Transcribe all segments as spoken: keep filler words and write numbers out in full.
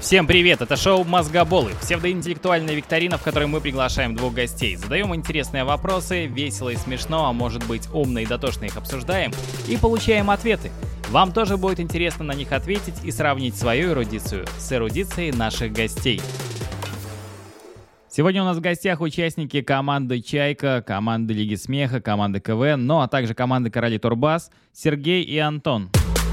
Всем привет, это шоу «Мозгоболы», псевдоинтеллектуальная викторина, в которой мы приглашаем двух гостей, задаем интересные вопросы, весело и смешно, а может быть умно и дотошно их обсуждаем, и получаем ответы. Вам тоже будет интересно на них ответить и сравнить свою эрудицию с эрудицией наших гостей. Сегодня у нас в гостях участники команды «Чайка», команды Лиги Смеха, команды КВН, ну а также команды «Короли Турбас» Сергей и Антон.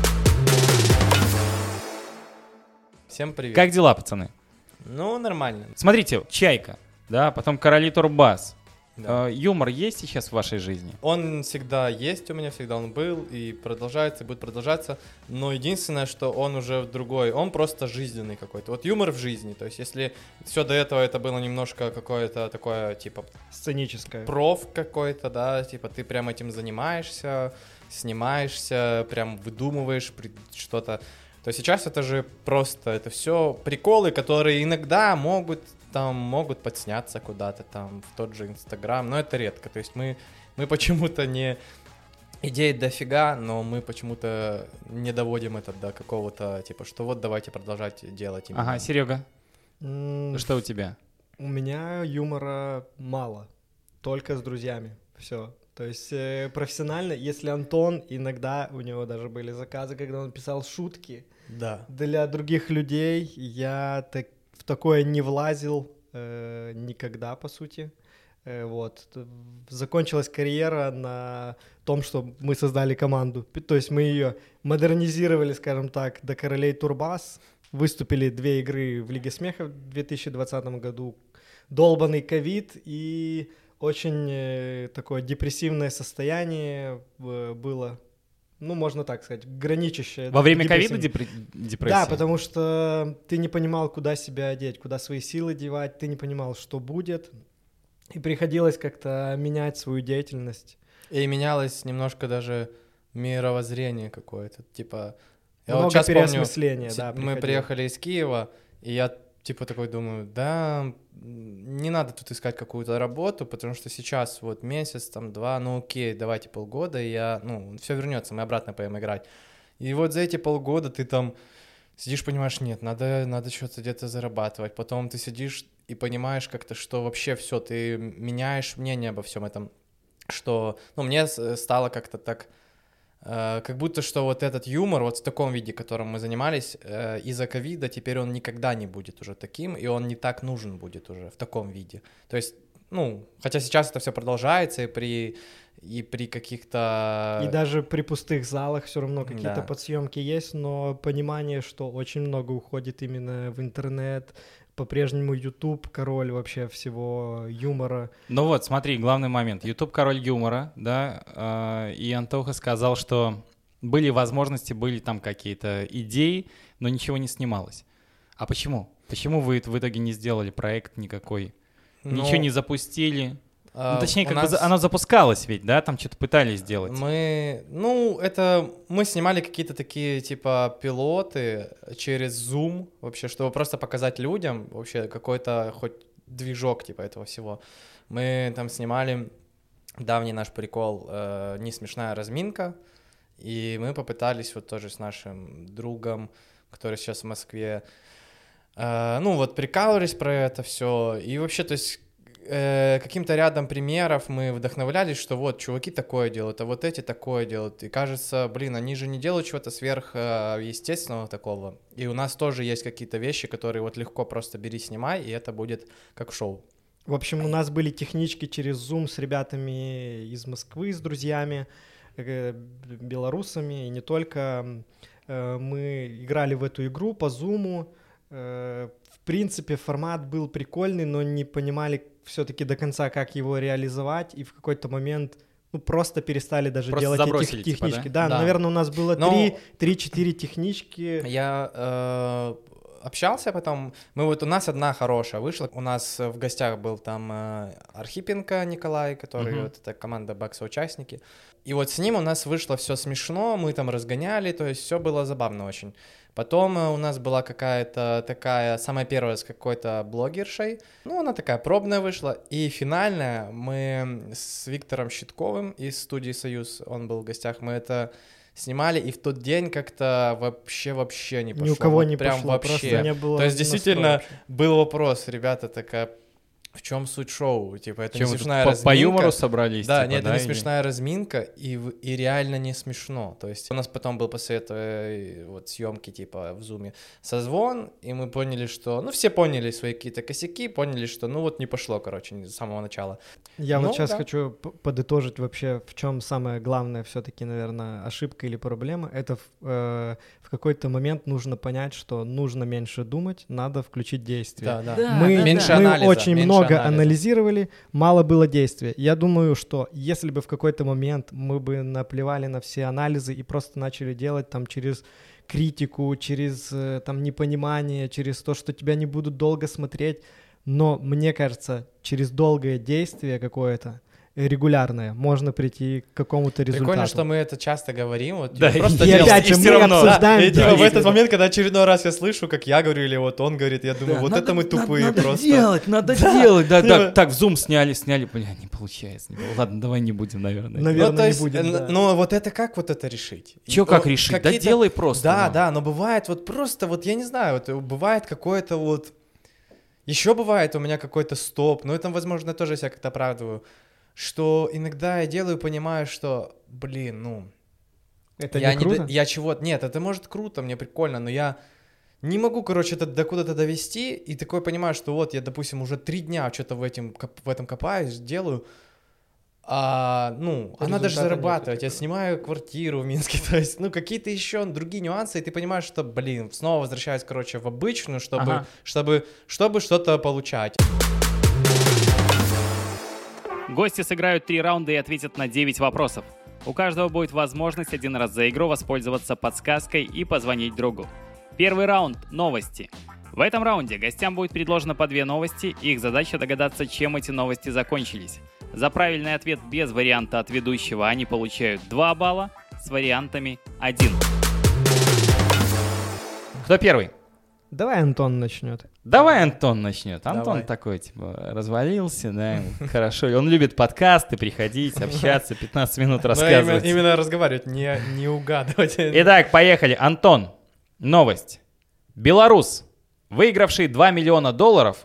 Всем привет. Как дела, пацаны? Ну, нормально. Смотрите, «Чайка», да, потом «Короли Турбас». Да. Э, юмор есть сейчас в вашей жизни? Он всегда есть у меня, всегда он был и продолжается, и будет продолжаться. Но единственное, что он уже в другой, он просто жизненный какой-то. Вот юмор в жизни. То есть, если все до этого это было немножко какое-то такое, типа... Сценическое. Проф какой-то, да, типа ты прям этим занимаешься, снимаешься, прям выдумываешь что-то. То сейчас это же просто, это все приколы, которые иногда могут, там, могут подсняться куда-то там в тот же Инстаграм, но это редко. То есть мы, мы почему-то не... Идей дофига, но мы почему-то не доводим это до какого-то, типа, что вот давайте продолжать делать именно. Ага, Серега, М, что у тебя? У меня юмора мало, только с друзьями, все. То есть э, профессионально, если Антон, иногда у него даже были заказы, когда он писал шутки Да. для других людей, я так, в такое не влазил э, никогда, по сути. Э, вот. Т- Закончилась карьера на том, что мы создали команду. П- То есть мы ее модернизировали, скажем так, до Королей Турбас. Выступили две игры в Лиге Смеха в две тысячи двадцатом году. Долбанный ковид и очень э, такое депрессивное состояние э, было, ну, можно так сказать, граничащее. Во время ковида депрессивным. депр- депрессия? Да, потому что ты не понимал, куда себя одеть, куда свои силы девать, ты не понимал, что будет, и приходилось как-то менять свою деятельность. И менялось немножко даже мировоззрение какое-то, типа... Я Много вот сейчас помню, переосмысления, ти- да, мы приходило. приехали из Киева, и я типа такой думаю, да, не надо тут искать какую-то работу, потому что сейчас вот месяц, там, два, ну окей, давайте полгода, и я, ну, все вернется, мы обратно пойдем играть. И вот за эти полгода ты там сидишь, понимаешь, нет, надо, надо что-то где-то зарабатывать, потом ты сидишь и понимаешь как-то, что вообще все, ты меняешь мнение обо всем этом, что, ну, мне с- стало как-то так... Э, Как будто что вот этот юмор, вот в таком виде, которым мы занимались, э, из-за ковида теперь он никогда не будет уже таким, и он не так нужен будет уже в таком виде. То есть, ну, хотя сейчас это все продолжается, и при, и при каких-то... И даже при пустых залах все равно какие-то Да. подсъемки есть, но понимание, что очень много уходит именно в интернет, по-прежнему YouTube король вообще всего юмора. Ну вот, смотри, главный момент. YouTube король юмора, да, э, и Антоха сказал, что были возможности, были там какие-то идеи, но ничего не снималось. А почему? Почему вы в итоге не сделали проект никакой? Ну, Ничего не запустили? а, Ну, точнее, у как бы нас за- оно запускалось ведь, да? Там что-то пытались сделать. Мы, ну, это мы снимали какие-то такие типа пилоты через Zoom вообще, чтобы просто показать людям вообще какой-то хоть движок типа этого всего. Мы там снимали давний наш прикол э, «Не смешная разминка», и мы попытались вот тоже с нашим другом, который сейчас в Москве, э, ну вот прикалывались про это все, и вообще, то есть э, каким-то рядом примеров мы вдохновлялись, что вот чуваки такое делают, а вот эти такое делают. И кажется, блин, они же не делают чего-то сверхъестественного такого. И у нас тоже есть какие-то вещи, которые вот легко просто бери, снимай, и это будет как шоу. В общем, у нас были технички через Zoom с ребятами из Москвы, с друзьями, э, белорусами, и не только. Э, Мы играли в эту игру по Zoom. Э, В принципе, формат был прикольный, но не понимали все-таки до конца, как его реализовать, и в какой-то момент ну, просто перестали даже Просто делать эти забросили, типа, технички. да? Да, Да. наверное, у нас было Но- три- три-четыре технички. Я э, общался потом, мы вот у нас одна хорошая вышла, у нас в гостях был там э, Архипенко Николай, который Мгм. вот это команда Бакса-участники, и вот с ним у нас вышло все смешно, мы там разгоняли, то есть все было забавно очень. Потом э, у нас была какая-то такая, самая первая с какой-то блогершей, ну она такая пробная вышла, и финальная мы с Виктором Щитковым из студии «Союз», он был в гостях, мы это снимали, и в тот день как-то вообще-вообще не пошло. Ни у кого вот не прям пошло, вообще. просто не было То есть действительно настроя. был вопрос, ребята, такая, в чем суть шоу? Типа, это Чем не вы тут смешная по, разминка. по юмору собрались? Да, типа, нет, это да, не или- смешная разминка, и, в- и реально не смешно. То есть у нас потом был после этого вот съемки типа в зуме созвон, и мы поняли, что, ну все поняли свои какие-то косяки, поняли, что ну вот не пошло, короче, с самого начала. Я Ну, вот сейчас да. хочу п- подытожить вообще, в чем самое главное все-таки, наверное, ошибка или проблема. Это в, э, в какой-то момент нужно понять, что нужно меньше думать, надо включить действие. Да, да. Да, мы да, Меньше да. мы анализа, очень меньше много анализа. анализировали, мало было действия. Я думаю, что если бы в какой-то момент мы бы наплевали на все анализы и просто начали делать там через критику, через э, там непонимание, через то, что тебя не будут долго смотреть, но мне кажется, через долгое действие какое-то, э, регулярное, можно прийти к какому-то результату. Прикольно, что мы это часто говорим. Вот, Да, типа, и- просто И делал- опять же, и мы всё равно, да. обсуждаем И, типа, в действия. этот момент, когда очередной раз я слышу, как я говорю, или вот он говорит, я думаю, Да, вот надо- это мы надо- тупые надо просто. делать, надо делать. Да, Типа- так, так, в зум сняли, сняли, бля, не получается. не пол- Ладно, давай не будем, наверное. Наверное, ну, то не есть, будем, э, да. ну, вот это как вот это решить? Чё И, как ну, решить? Да какие-то- делай просто. Да, ну. да, но бывает вот просто, вот я не знаю, вот бывает какое-то вот... Еще бывает у меня какой-то стоп, но это, возможно, я тоже себя как-то оправдываю, что иногда я делаю, понимаю, что, блин, ну... Это я не круто? до- я чего-то... Нет, это может круто, мне прикольно, но я не могу, короче, это до куда-то довести, и такой понимаю, что вот я, допустим, уже три дня что-то в, этим, коп- в этом копаюсь, делаю, а, ну, а надо же Результата нет, зарабатывать, я типа. снимаю квартиру в Минске, то есть, ну, какие-то еще другие нюансы, и ты понимаешь, что, блин, снова возвращаюсь, короче, в обычную, чтобы, Ага. чтобы, чтобы что-то получать. Гости сыграют три раунда и ответят на девять вопросов. У каждого будет возможность один раз за игру воспользоваться подсказкой и позвонить другу. Первый раунд – новости. В этом раунде гостям будет предложено по две новости, и их задача догадаться, чем эти новости закончились. За правильный ответ без варианта от ведущего они получают два балла, с вариантами один. Кто первый? Давай Антон начнет. Давай Антон начнет. Антон Давай. такой, типа, развалился, да, ему хорошо. И он любит подкасты, приходить, общаться, пятнадцать минут Но рассказывать. именно, именно разговаривать, не, не угадывать. Итак, поехали. Антон, новость. Белорус, выигравший два миллиона долларов.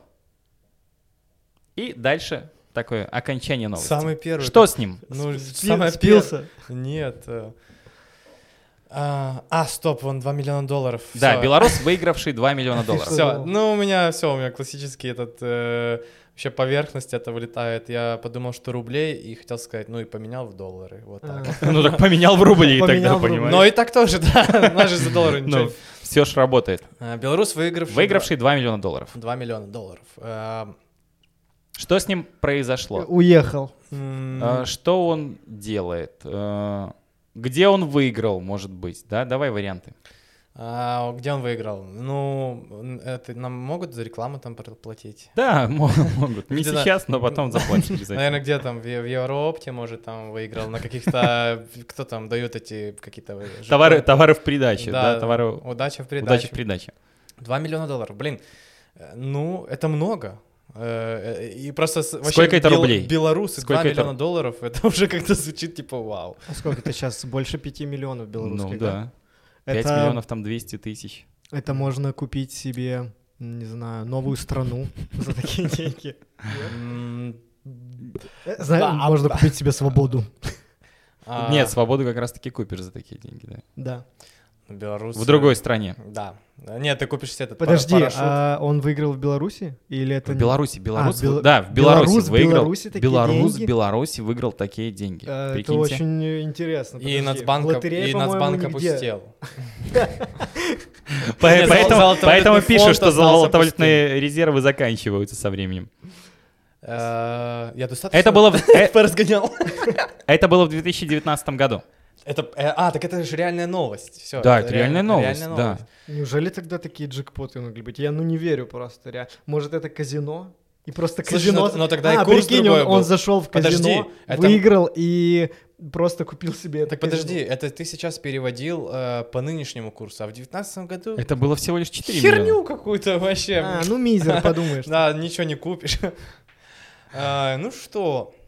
И дальше такое окончание новости. Самый первый. Что с ним? Ну, Спи- самое спился. первое. Нет. э, А, а, стоп, вон два миллиона долларов. Да, Всё. белорус, выигравший два миллиона долларов. Все, ну у меня все, у меня классический этот э, вообще поверхность это вылетает. Я подумал, что рублей и хотел сказать, ну и поменял в доллары, вот так. А. Ну так поменял в рубли Поменял тогда, в рубли. понимаешь? Но и так тоже, да. У нас же за доллары Ну, ничего. все ж работает. А, Белорус выигравший. Выигравший два миллиона долларов. два миллиона долларов. А, Что с ним произошло? Уехал. м, А, Что он делает? А, Где он выиграл, может быть? Да, давай варианты. а, где он выиграл? Ну, н- это нам могут за рекламу там платить? Да, мо- могут. Не Где-то- сейчас, но потом заплатить обязательно. Наверное, где там, в, в Евроопте, может, там выиграл на каких-то, кто там дает эти какие-то... жетоны. Товары, товары в придаче, да, Да, товары. удача в придаче. Удача в придаче. два миллиона долларов, блин, э, ну, это много. Э, э, И просто с- вообще Сколько это бел- рублей? Белорусы, Сколько два это- миллиона долларов, это уже как-то звучит типа вау. А сколько это сейчас? Больше пяти миллионов белорусских, Ну да. Это, пять миллионов, там двести тысяч. это можно купить себе, не знаю, новую страну за такие деньги. М, Э, зна- Да. Можно купить себе свободу. а, Нет, свободу как раз таки купишь за такие деньги, да. Да. Белорусы. В другой стране. Да. Нет, ты купишь себе этот Подожди, пара- парашют. а он выиграл в Беларуси? Или это... В не- Беларуси, Беларусь, А, Бел- да, в Беларуси Белорус в выиграл. Беларуси такие Белорус в деньги? Беларуси выиграл такие деньги. Э, Это Прикиньте. очень э, интересно. И Подожди, Нацбанк, в лотерее, и по-моему, Нацбанк нигде. опустел. По- Нет, Поэтому, золотовалютный поэтому фонд пишут, что остался золотовалютные резервы заканчиваются со временем. Э, Я достаточно... Это было, в- э, поразгонял. это было в две тысячи девятнадцатом году. Это, э, а, так это же реальная новость. Всё, Да, это реальная новость, реальная да. новость. Неужели тогда такие джекпоты могли быть? Я ну не верю просто. ре- Может, это казино? И просто Слушай, казино... ну- но тогда и а, курс прикинь, другой он, он был. зашел в казино, Подожди, это- выиграл и просто купил себе это Так казино. подожди, это ты сейчас переводил э, по нынешнему курсу, а в девятнадцатом году Это было всего лишь четыре миллиона. херню какую-то вообще. А, ну мизер, подумаешь. Да, ничего не купишь. А, Ну что,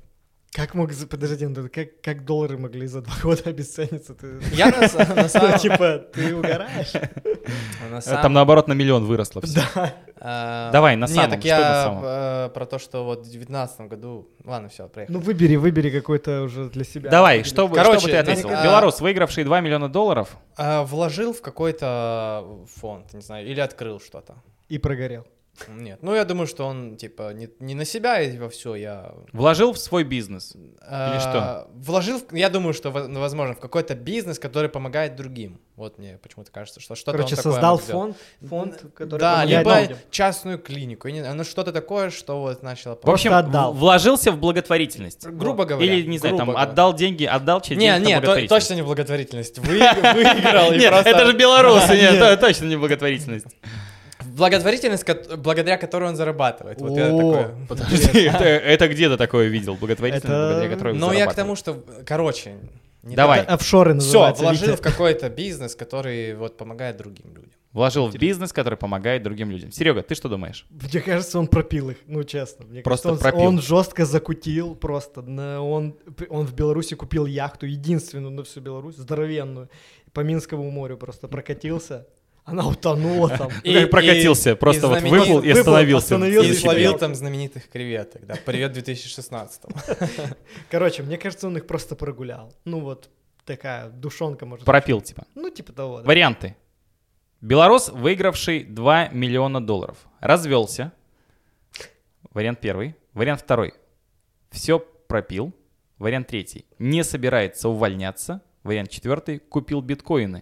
Как мог... за- Подожди, ну, как, как доллары могли за два года обесцениться? Ты... Я на с- на самом... Типа, ты угораешь? на Э, самом- Там наоборот на миллион выросло всё. Да. А, Давай, на Нет, самом, так что на я самом? э, про то, что вот в девятнадцатом году... Ладно, все, проехали. Ну, выбери, выбери какой-то уже для себя. Давай, что бы, Короче, что бы ты ответил? ну, Белорус, выигравший два миллиона долларов. А, вложил в какой-то фонд, не знаю, или открыл что-то. И прогорел. Нет, ну я думаю, что он, типа, не, не на себя и во все, я... Вложил в свой бизнес. а, что? Вложил, в- я думаю, что, во- возможно, в какой-то бизнес, который помогает другим. Вот мне почему-то кажется, что что-то Короче, он такое создал мог сделать. фонд, фонд, который Да, помогает либо людям. частную клинику, я не знаю, ну что-то такое, что вот начало... В общем, Просто отдал. в- вложился в благотворительность. Грубо говоря. Или, не знаю, там, грубо говоря. отдал деньги, отдал чьи Не, деньги на не, то- благотворительность. точно не благотворительность. Вы- Выиграл и Нет, просто... это же белорусы, нет, Нет. то- точно не благотворительность. Благотворительность, ко- благодаря которой он зарабатывает. Вот это О, такое. Подожди, это, это где ты такое видел? Благотворительность, Это- благодаря которой Но я к зарабатывает. тому, что, короче... не Давай. Это офшоры Все, называются. вложил Витя. в какой-то бизнес, который вот помогает другим людям. Вложил в бизнес, который помогает другим людям. Серега, ты что думаешь? Мне кажется, он пропил их, ну честно. Мне Просто кажется, он, пропил. он жестко закутил просто. На- Он, он в Беларуси купил яхту, единственную на всю Беларусь, здоровенную. По Минскому морю просто прокатился. Она утонула там. И, как прокатился, и просто вот знаменит- выплыл и выплыл, остановился. остановился И и словил сидел. там знаменитых креветок, да. Привет две тысячи шестнадцатому. Короче, мне кажется, он их просто прогулял. Ну вот такая душонка, может. Пропил, типа. Ну типа того, да. Варианты. Белорус, выигравший два миллиона долларов. Развелся. Вариант первый. Вариант второй. Все пропил. Вариант третий. Не собирается увольняться. Вариант четвертый. Купил биткоины.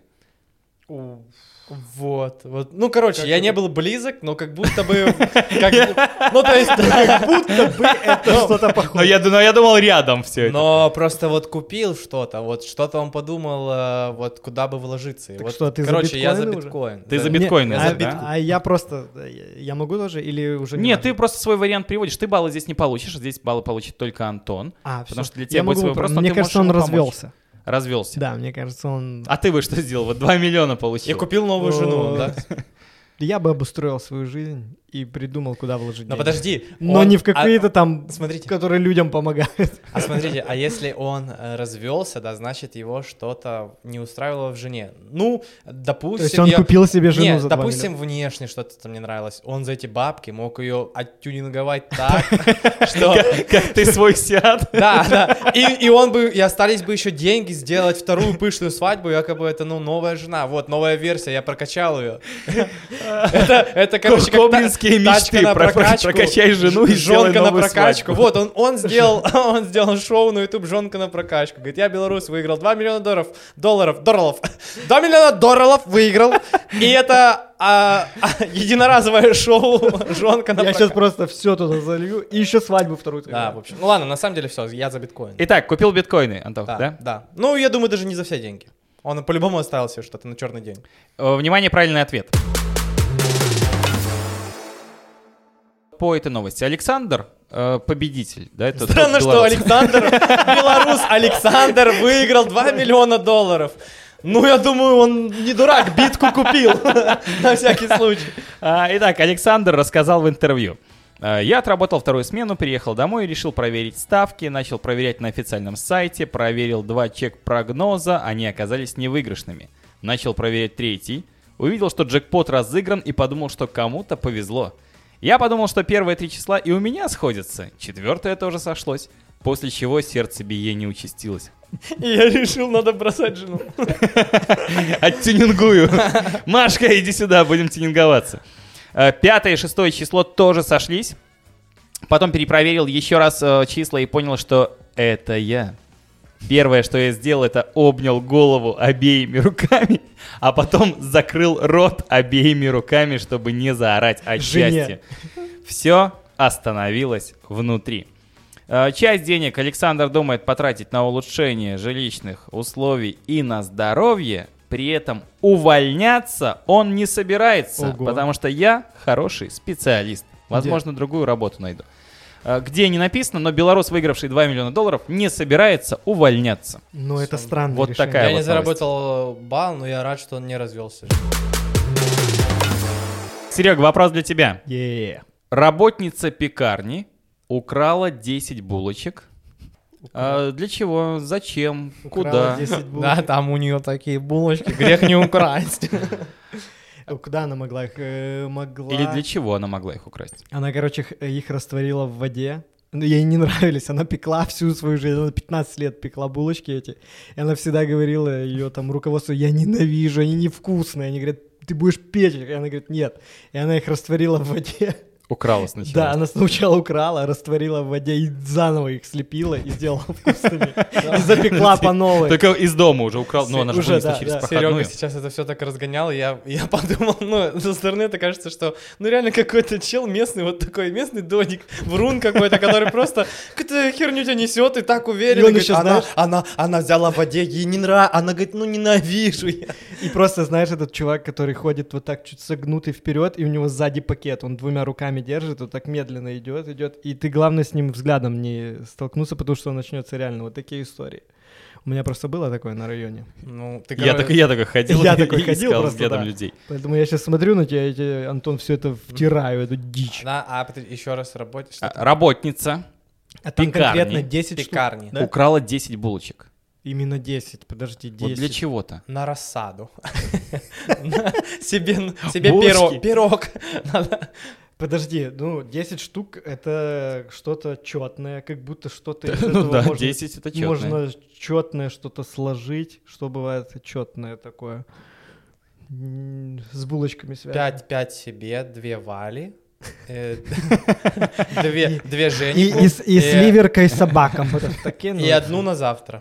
Вот, вот. Ну, короче, я не был близок, но как будто бы... как- Ну, то есть... Как будто бы это что-то Но похожее. я, но я думал, рядом все это. Но просто вот купил что-то, вот что-то он подумал, э, вот куда бы вложиться. И Так вот, что, ты за короче, я за биткоины уже? биткоин. Ты Да. за биткоины, Не, да? а, да? а я просто... Я я могу тоже или уже не Нет, важно? ты просто свой вариант приводишь. Ты баллы здесь не получишь. Здесь баллы получит только Антон. А, Потому всё. что для Я тебя будет могу свой попро- вопрос, но Мне ты кажется, можешь он ему помочь. развелся. Развелся. Да, мне кажется, он... А ты бы что сделал? Вот два миллиона получил. Я купил новую жену, да? Я бы обустроил свою жизнь и придумал, куда вложить Но деньги. подожди. Но он- не в какие-то а- там, Смотрите. которые людям помогают. А смотрите, а если он э, развелся, да, значит его что-то не устраивало в жене. Ну, допустим... То есть он я- купил себе жену Нет, за два допустим, миллиона. внешне что-то там не нравилось. Он за эти бабки мог ее оттюнинговать так, что... Как ты свой сяд. Да, да. И, и он бы, и остались бы еще деньги сделать вторую пышную свадьбу, якобы это, ну, новая жена. Вот, новая версия, я прокачал ее. Это, это короче, как Гоблинские та- тачка мечты. на Про- про- прокачку, Прокачай жену и сделай жонка на новую прокачку. свадьбу. Вот, он, он, сделал, он сделал шоу на YouTube «Жонка на прокачку». Говорит, я белорус, выиграл два миллиона долларов, долларов, долларов, два миллиона долларов выиграл. И это а, а, единоразовое шоу «Жонка на Я прокачку». сейчас просто все туда залью и еще свадьбу вторую. Да, в общем. Ну ладно, на самом деле все, я за биткоин. Итак, купил биткоины, Антох, Да, да? да. Ну, я думаю, даже не за все деньги. Он по-любому оставил себе что-то на черный день. Э, Внимание, правильный ответ. По этой новости Александр э, победитель, да? Это Странно, тот что белорус. Александр, белорус Александр выиграл два миллиона долларов. Ну, я думаю, он не дурак, битку купил. На всякий случай. А, Итак, Александр рассказал в интервью. А, Я отработал вторую смену, приехал домой, решил проверить ставки, начал проверять на официальном сайте, проверил два чек-прогноза, они оказались невыигрышными. Начал проверять третий, увидел, что джекпот разыгран и подумал, что кому-то повезло. Я подумал, что первые три числа и у меня сходятся, четвертое тоже сошлось, после чего сердцебиение участилось. И я решил, надо бросать жену. Оттюнингую. Машка, иди сюда, будем тюнинговаться. Э, Пятое и шестое число тоже сошлись. Потом перепроверил еще раз э, числа и понял, что это я. Первое, что я сделал, это обнял голову обеими руками, а потом закрыл рот обеими руками, чтобы не заорать от Жене. счастья. Все остановилось внутри. Э, Часть денег Александр думает потратить на улучшение жилищных условий и на здоровье. При этом увольняться он не собирается, Ого. потому что я хороший специалист. Возможно, другую работу найду. Э, Где не написано, но белорус, выигравший два миллиона долларов, не собирается увольняться. Ну, это странно. Вот такая Я вот не заработал балл, но я рад, что он не развелся. Серега, вопрос для тебя. Е. Работница пекарни украла десять булочек А, для чего? Зачем? Украла Куда? десять булочек. Да, там у нее такие булочки, грех не украсть. Куда она могла их? Э, Могла... Или для чего она могла их украсть? Она, короче, х- их растворила в воде. Ну, ей не нравились. Она пекла всю свою жизнь. Она пятнадцать лет пекла булочки эти. И она всегда говорила ее там руководству: я ненавижу, они невкусные. Они говорят: ты будешь печь. И она говорит: нет. И она их растворила в воде. Украла сначала. Да, она сначала украла, растворила в воде и заново их слепила и сделала вкусными. И запекла по новой. Только из дома уже украл, но она же Уже, вынесла да, через да. проходную. Серега сейчас это все так разгонял, и я, я подумал, ну, со стороны это кажется, что, ну, реально какой-то чел местный, вот такой местный додик, врун какой-то, который просто какую-то херню тебя несет и так уверен. И он говорит, еще, она, знаешь- она, она взяла в воде, ей не нравится, она говорит, ну, ненавижу я. И просто, знаешь, этот чувак, который ходит вот так чуть согнутый вперед, и у него сзади пакет, он двумя руками держит, вот так медленно идет, идет, и ты, главное, с ним взглядом не столкнуться, потому что начнется реально вот такие истории. У меня просто было такое на районе. Ну, ты Я говоришь- так, я такой ходил Я и такой ходил искал просто, взглядом да. людей. Поэтому я сейчас смотрю на тебя, и тебе, Антон, все это втираю, эту дичь. Да, а подожди, еще раз работать, что А, Работница А там пекарни. конкретно десять штук. Пекарни. Да? украла десять булочек. Именно десять, подожди, Вот для десять. чего-то. На рассаду. Себе себе Булочки. пирог. Пирог. Подожди, ну, десять штук — это что-то четное, как будто что-то из Ну этого да, можно, десять это четное. можно четное что-то сложить. Что бывает четное такое? М, С булочками связано. Пять, пять себе, две Вали, э, две, две И, Жени и, с- и с э, ливеркой собакам. Вот это такие, ну, и одну на завтра.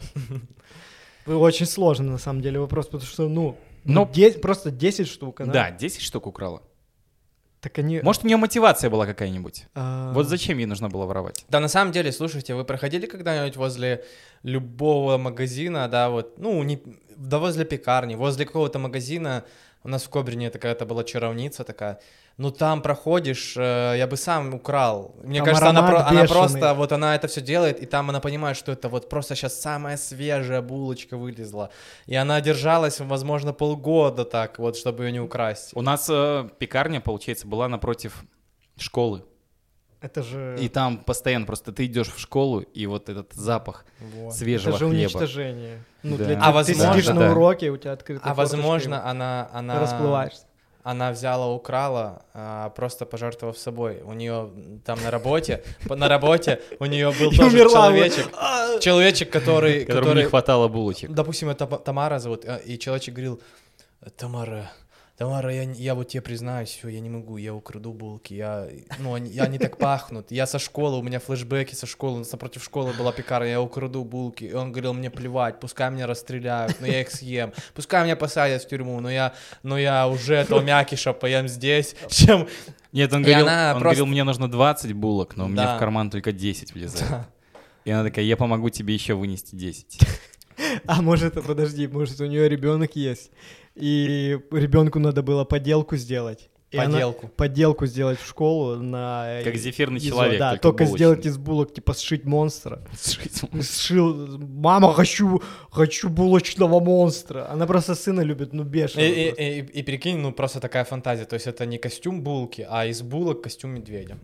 Очень сложный, на самом деле, вопрос, потому что, ну, Ну, ну, де- просто десять штук, она... Да, десять штук украла. Так они... Может, у нее мотивация была какая-нибудь? а, Вот зачем ей нужно было воровать? Да, на самом деле, слушайте, вы проходили когда-нибудь возле любого магазина, да, вот, ну, не, да возле пекарни, возле какого-то магазина, у нас в Кобрине такая-то была чаровница такая, ну, там проходишь, э, я бы сам украл. Мне Там кажется, она, аромат про- она бешеный. просто, вот она это все делает, и там она понимает, что это вот просто сейчас самая свежая булочка вылезла, и она держалась, возможно, полгода так, вот, чтобы ее не украсть. У нас э, пекарня, получается, была напротив школы. Это же... И там постоянно просто ты идешь в школу, и вот этот запах Вот. свежего Это же хлеба. уничтожение. Ну, Да. для А тебя- ты возможно, сидишь на да. уроке, у тебя открыта А форточка, возможно, и она, ты она, расплываешься. она взяла, украла, а, просто пожертвовав собой. У нее там на работе, по- на работе у нее был И тоже умерла. человечек, человечек, который, Которому не который, хватало булочек. допустим, это Та- Тамара зовут, а, и человечек говорил: Тамара, Тамара, я, не- я вот тебе признаюсь, все, я не могу, я украду булки, я, ну, они, они так пахнут, я со школы, у меня флешбеки со школы, у нас напротив школы была пекарня, я украду булки, и он говорил: мне плевать, пускай меня расстреляют, но я их съем, пускай меня посадят в тюрьму, но я, но я уже этого мякиша поем здесь, чем... Нет, он И говорил, она он просто- говорил, мне нужно двадцать булок, но мне Да. в карман только десять влезает. И она такая: я помогу тебе еще вынести десять. А может, подожди, может, у нее ребенок есть, и ребенку надо было поделку сделать. И она- Поделку. Поделку сделать в школу на... Как зефирный из- человек, Да, только только булочный. сделать из булок, типа, сшить монстра. Сшить. Сшил, мама, хочу, хочу булочного монстра. Она просто сына любит, ну, И, бешено. и, просто. и, и прикинь, ну просто такая фантазия, то есть это не костюм булки, а из булок костюм медведя.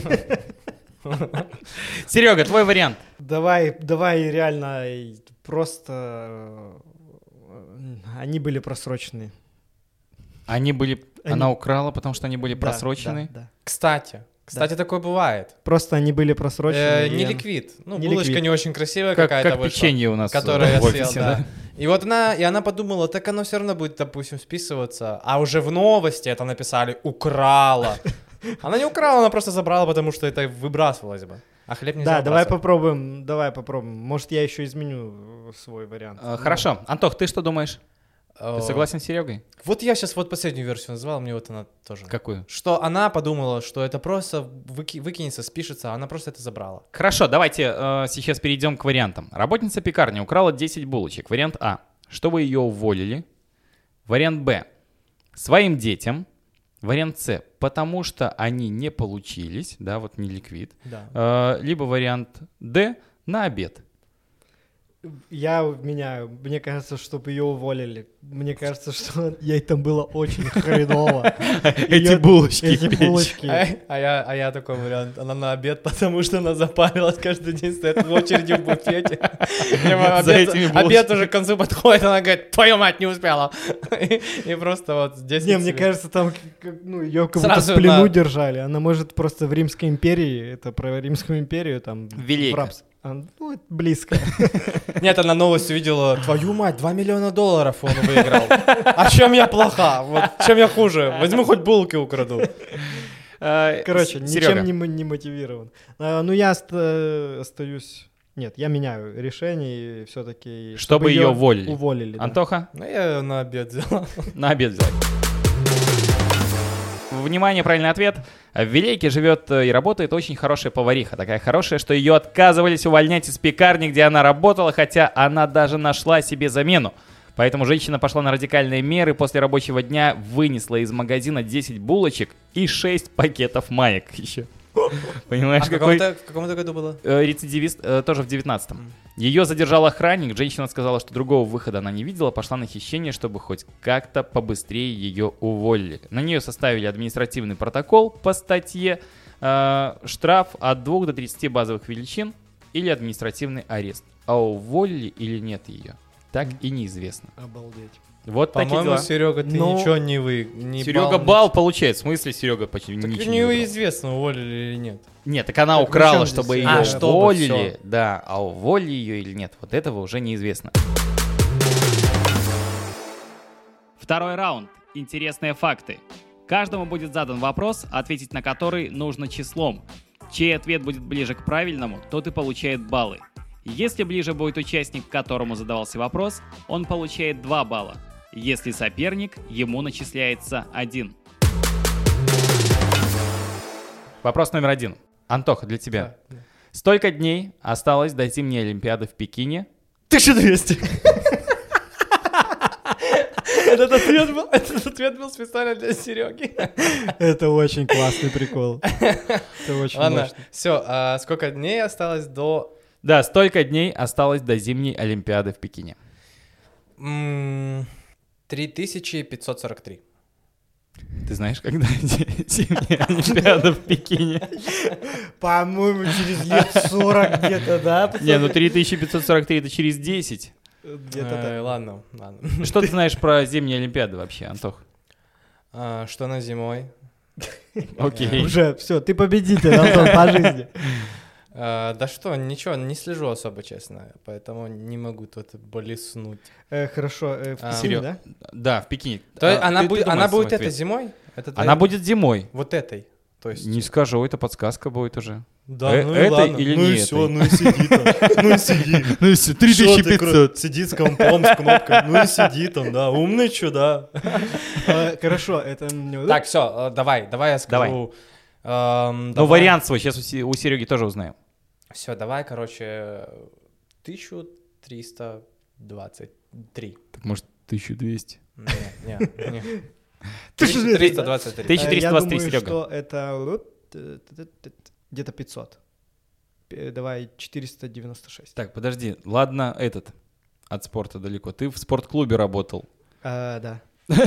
Серега, твой вариант. Давай, давай реально и просто... э, Они были просрочены. Они были... Они- Она украла, потому что они были Да, просрочены. да, да. Кстати, кстати, такое бывает. Просто они были просрочены. Э, и- не ликвид. Ну, Не булочка ликвид. не очень красивая Как, какая-то как вышла, печенье у нас которую э, я в съел, офисе, да. да? И вот она, и она подумала, так оно все равно будет, допустим, списываться. А уже в новости это написали «украла». Она не украла, она просто забрала, потому что это выбрасывалось бы. А хлеб нельзя Да, давай выбрасывать. попробуем, давай попробуем. Может, я еще изменю э, свой вариант. Э, Хорошо. Антох, ты что думаешь? Э, Ты согласен с Серегой? Вот я сейчас вот последнюю версию назвал, мне вот она тоже. Какую? Что она подумала, что это просто выки- выкинется, спишется, а она просто это забрала. Хорошо, давайте э, сейчас перейдем к вариантам. Работница пекарни украла десять булочек. Вариант А. Чтобы ее уволили. Вариант Б. Своим детям. Вариант С. Потому что они не получились. Да, вот не ликвид. Да. Э, либо вариант Д. На обед. Я меняю. Мне кажется, чтобы ее уволили. Мне кажется, что ей там было очень хреново. Эти булочки Эти печь. булочки. А, а я, а я такой вариант, она на обед, потому что она запарилась, каждый день стоит в очереди в буфете. За этими Обед, булочками. обед уже к концу подходит, она говорит, твою мать, не успела. И, и просто вот здесь... Не, мне кажется, там как- ну, ее как будто Сразу в плену на- держали. Она может просто в Римской империи, это про Римскую империю, там... Велика. в рабс- а, ну, это близко. Нет, она новость увидела, твою мать, два миллиона долларов он выиграл. А чем я плоха? Вот чем я хуже? Возьму хоть булки украду. Э, Короче, С- ничем Серега. не, мо- не мотивирован. А, ну, я оста- остаюсь... Нет, я меняю решение и все-таки... Чтобы её уволили. Уволили, да. Антоха, Ну, я её на обед взяла. на обед взял. Внимание, правильный ответ. В Вилейке живет э, и работает очень хорошая повариха. Такая хорошая, что ее отказывались увольнять из пекарни, где она работала, хотя она даже нашла себе замену. Поэтому женщина пошла на радикальные меры. После рабочего дня вынесла из магазина десять булочек и шесть пакетов маек еще. Понимаешь, А в какой каком-то, в каком-то году было? э, рецидивист, э, тоже в девятнадцатом. Ее задержал охранник, женщина сказала, что другого выхода она не видела, пошла на хищение, чтобы хоть как-то побыстрее ее уволили. На нее составили административный протокол по статье, э, штраф от двух до тридцати базовых величин или административный арест. А уволили или нет ее, так и неизвестно. Обалдеть. Вот такие По-моему, дела. Серега, ты Но- ничего не вы... Не Серега бал- балл получает. В смысле, Серега почти Так ничего не выбрал. неизвестно, уволили или нет. Нет, так она Так при украла, чем здесь чтобы ее Серега? А, чтобы, уволили. всё. Да, а уволили ее или нет, вот этого уже неизвестно. Второй раунд. Интересные факты. Каждому будет задан вопрос, ответить на который нужно числом. Чей ответ будет ближе к правильному, тот и получает баллы. Если ближе будет участник, к которому задавался вопрос, он получает два балла. Если соперник, ему начисляется один. Вопрос номер один. Антоха, для тебя. Да, да. Столько дней осталось до зимней Олимпиады в Пекине. тысяча двести. Этот ответ был, этот ответ был специально для Сереги. Это очень классный прикол. Это очень Ладно, мощно. все, а сколько дней осталось до... Да, столько дней осталось до зимней Олимпиады в Пекине. м, три тысячи пятьсот сорок три. Ты знаешь, когда зимняя Олимпиада в Пекине? По-моему, через лет сорок где-то, да? Не, ну три тысячи пятьсот сорок три это через десять. Где-то Э, так. Ладно, ладно. Что ты знаешь про зимние Олимпиады вообще, Антох? А, Что на зимой? Окей. Уже, все, ты победитель, Антон, по жизни. А, Да что, ничего, не слежу особо, честно, поэтому не могу тут блеснуть. Э, Хорошо, э, в А, Пекине, Серёг, да? Да, в Пекине. То есть А, она ты- ты будет, думай она свой будет этой ответ. зимой? Это Она твоя- будет зимой. Вот этой. То есть... Не скажу, это подсказка будет уже. Да, Э- ну и этой ладно. или ну не и этой? все, ну и сиди там, ну и сиди. Ну и все, три тысячи пятьсот. Сидит с компом, с кнопкой, ну и сиди там, да, умный чё, да. Э, Хорошо, это... мне вот Так, все, давай, давай я скажу. Ну, вариант свой, сейчас у Сереги тоже узнаем. Все, давай, короче, тысяча триста двадцать три. Так, может, тысяча двести? Не, не, не. тысяча двести, триста двадцать три. Тысяча Э, триста Я двадцать три, думаю, Серега. что это вот, э, т- т- т- где-то пятьсот. Э, Давай четыреста девяносто шесть. Так, подожди, ладно, этот, от спорта далеко. Ты в спортклубе работал. А, да.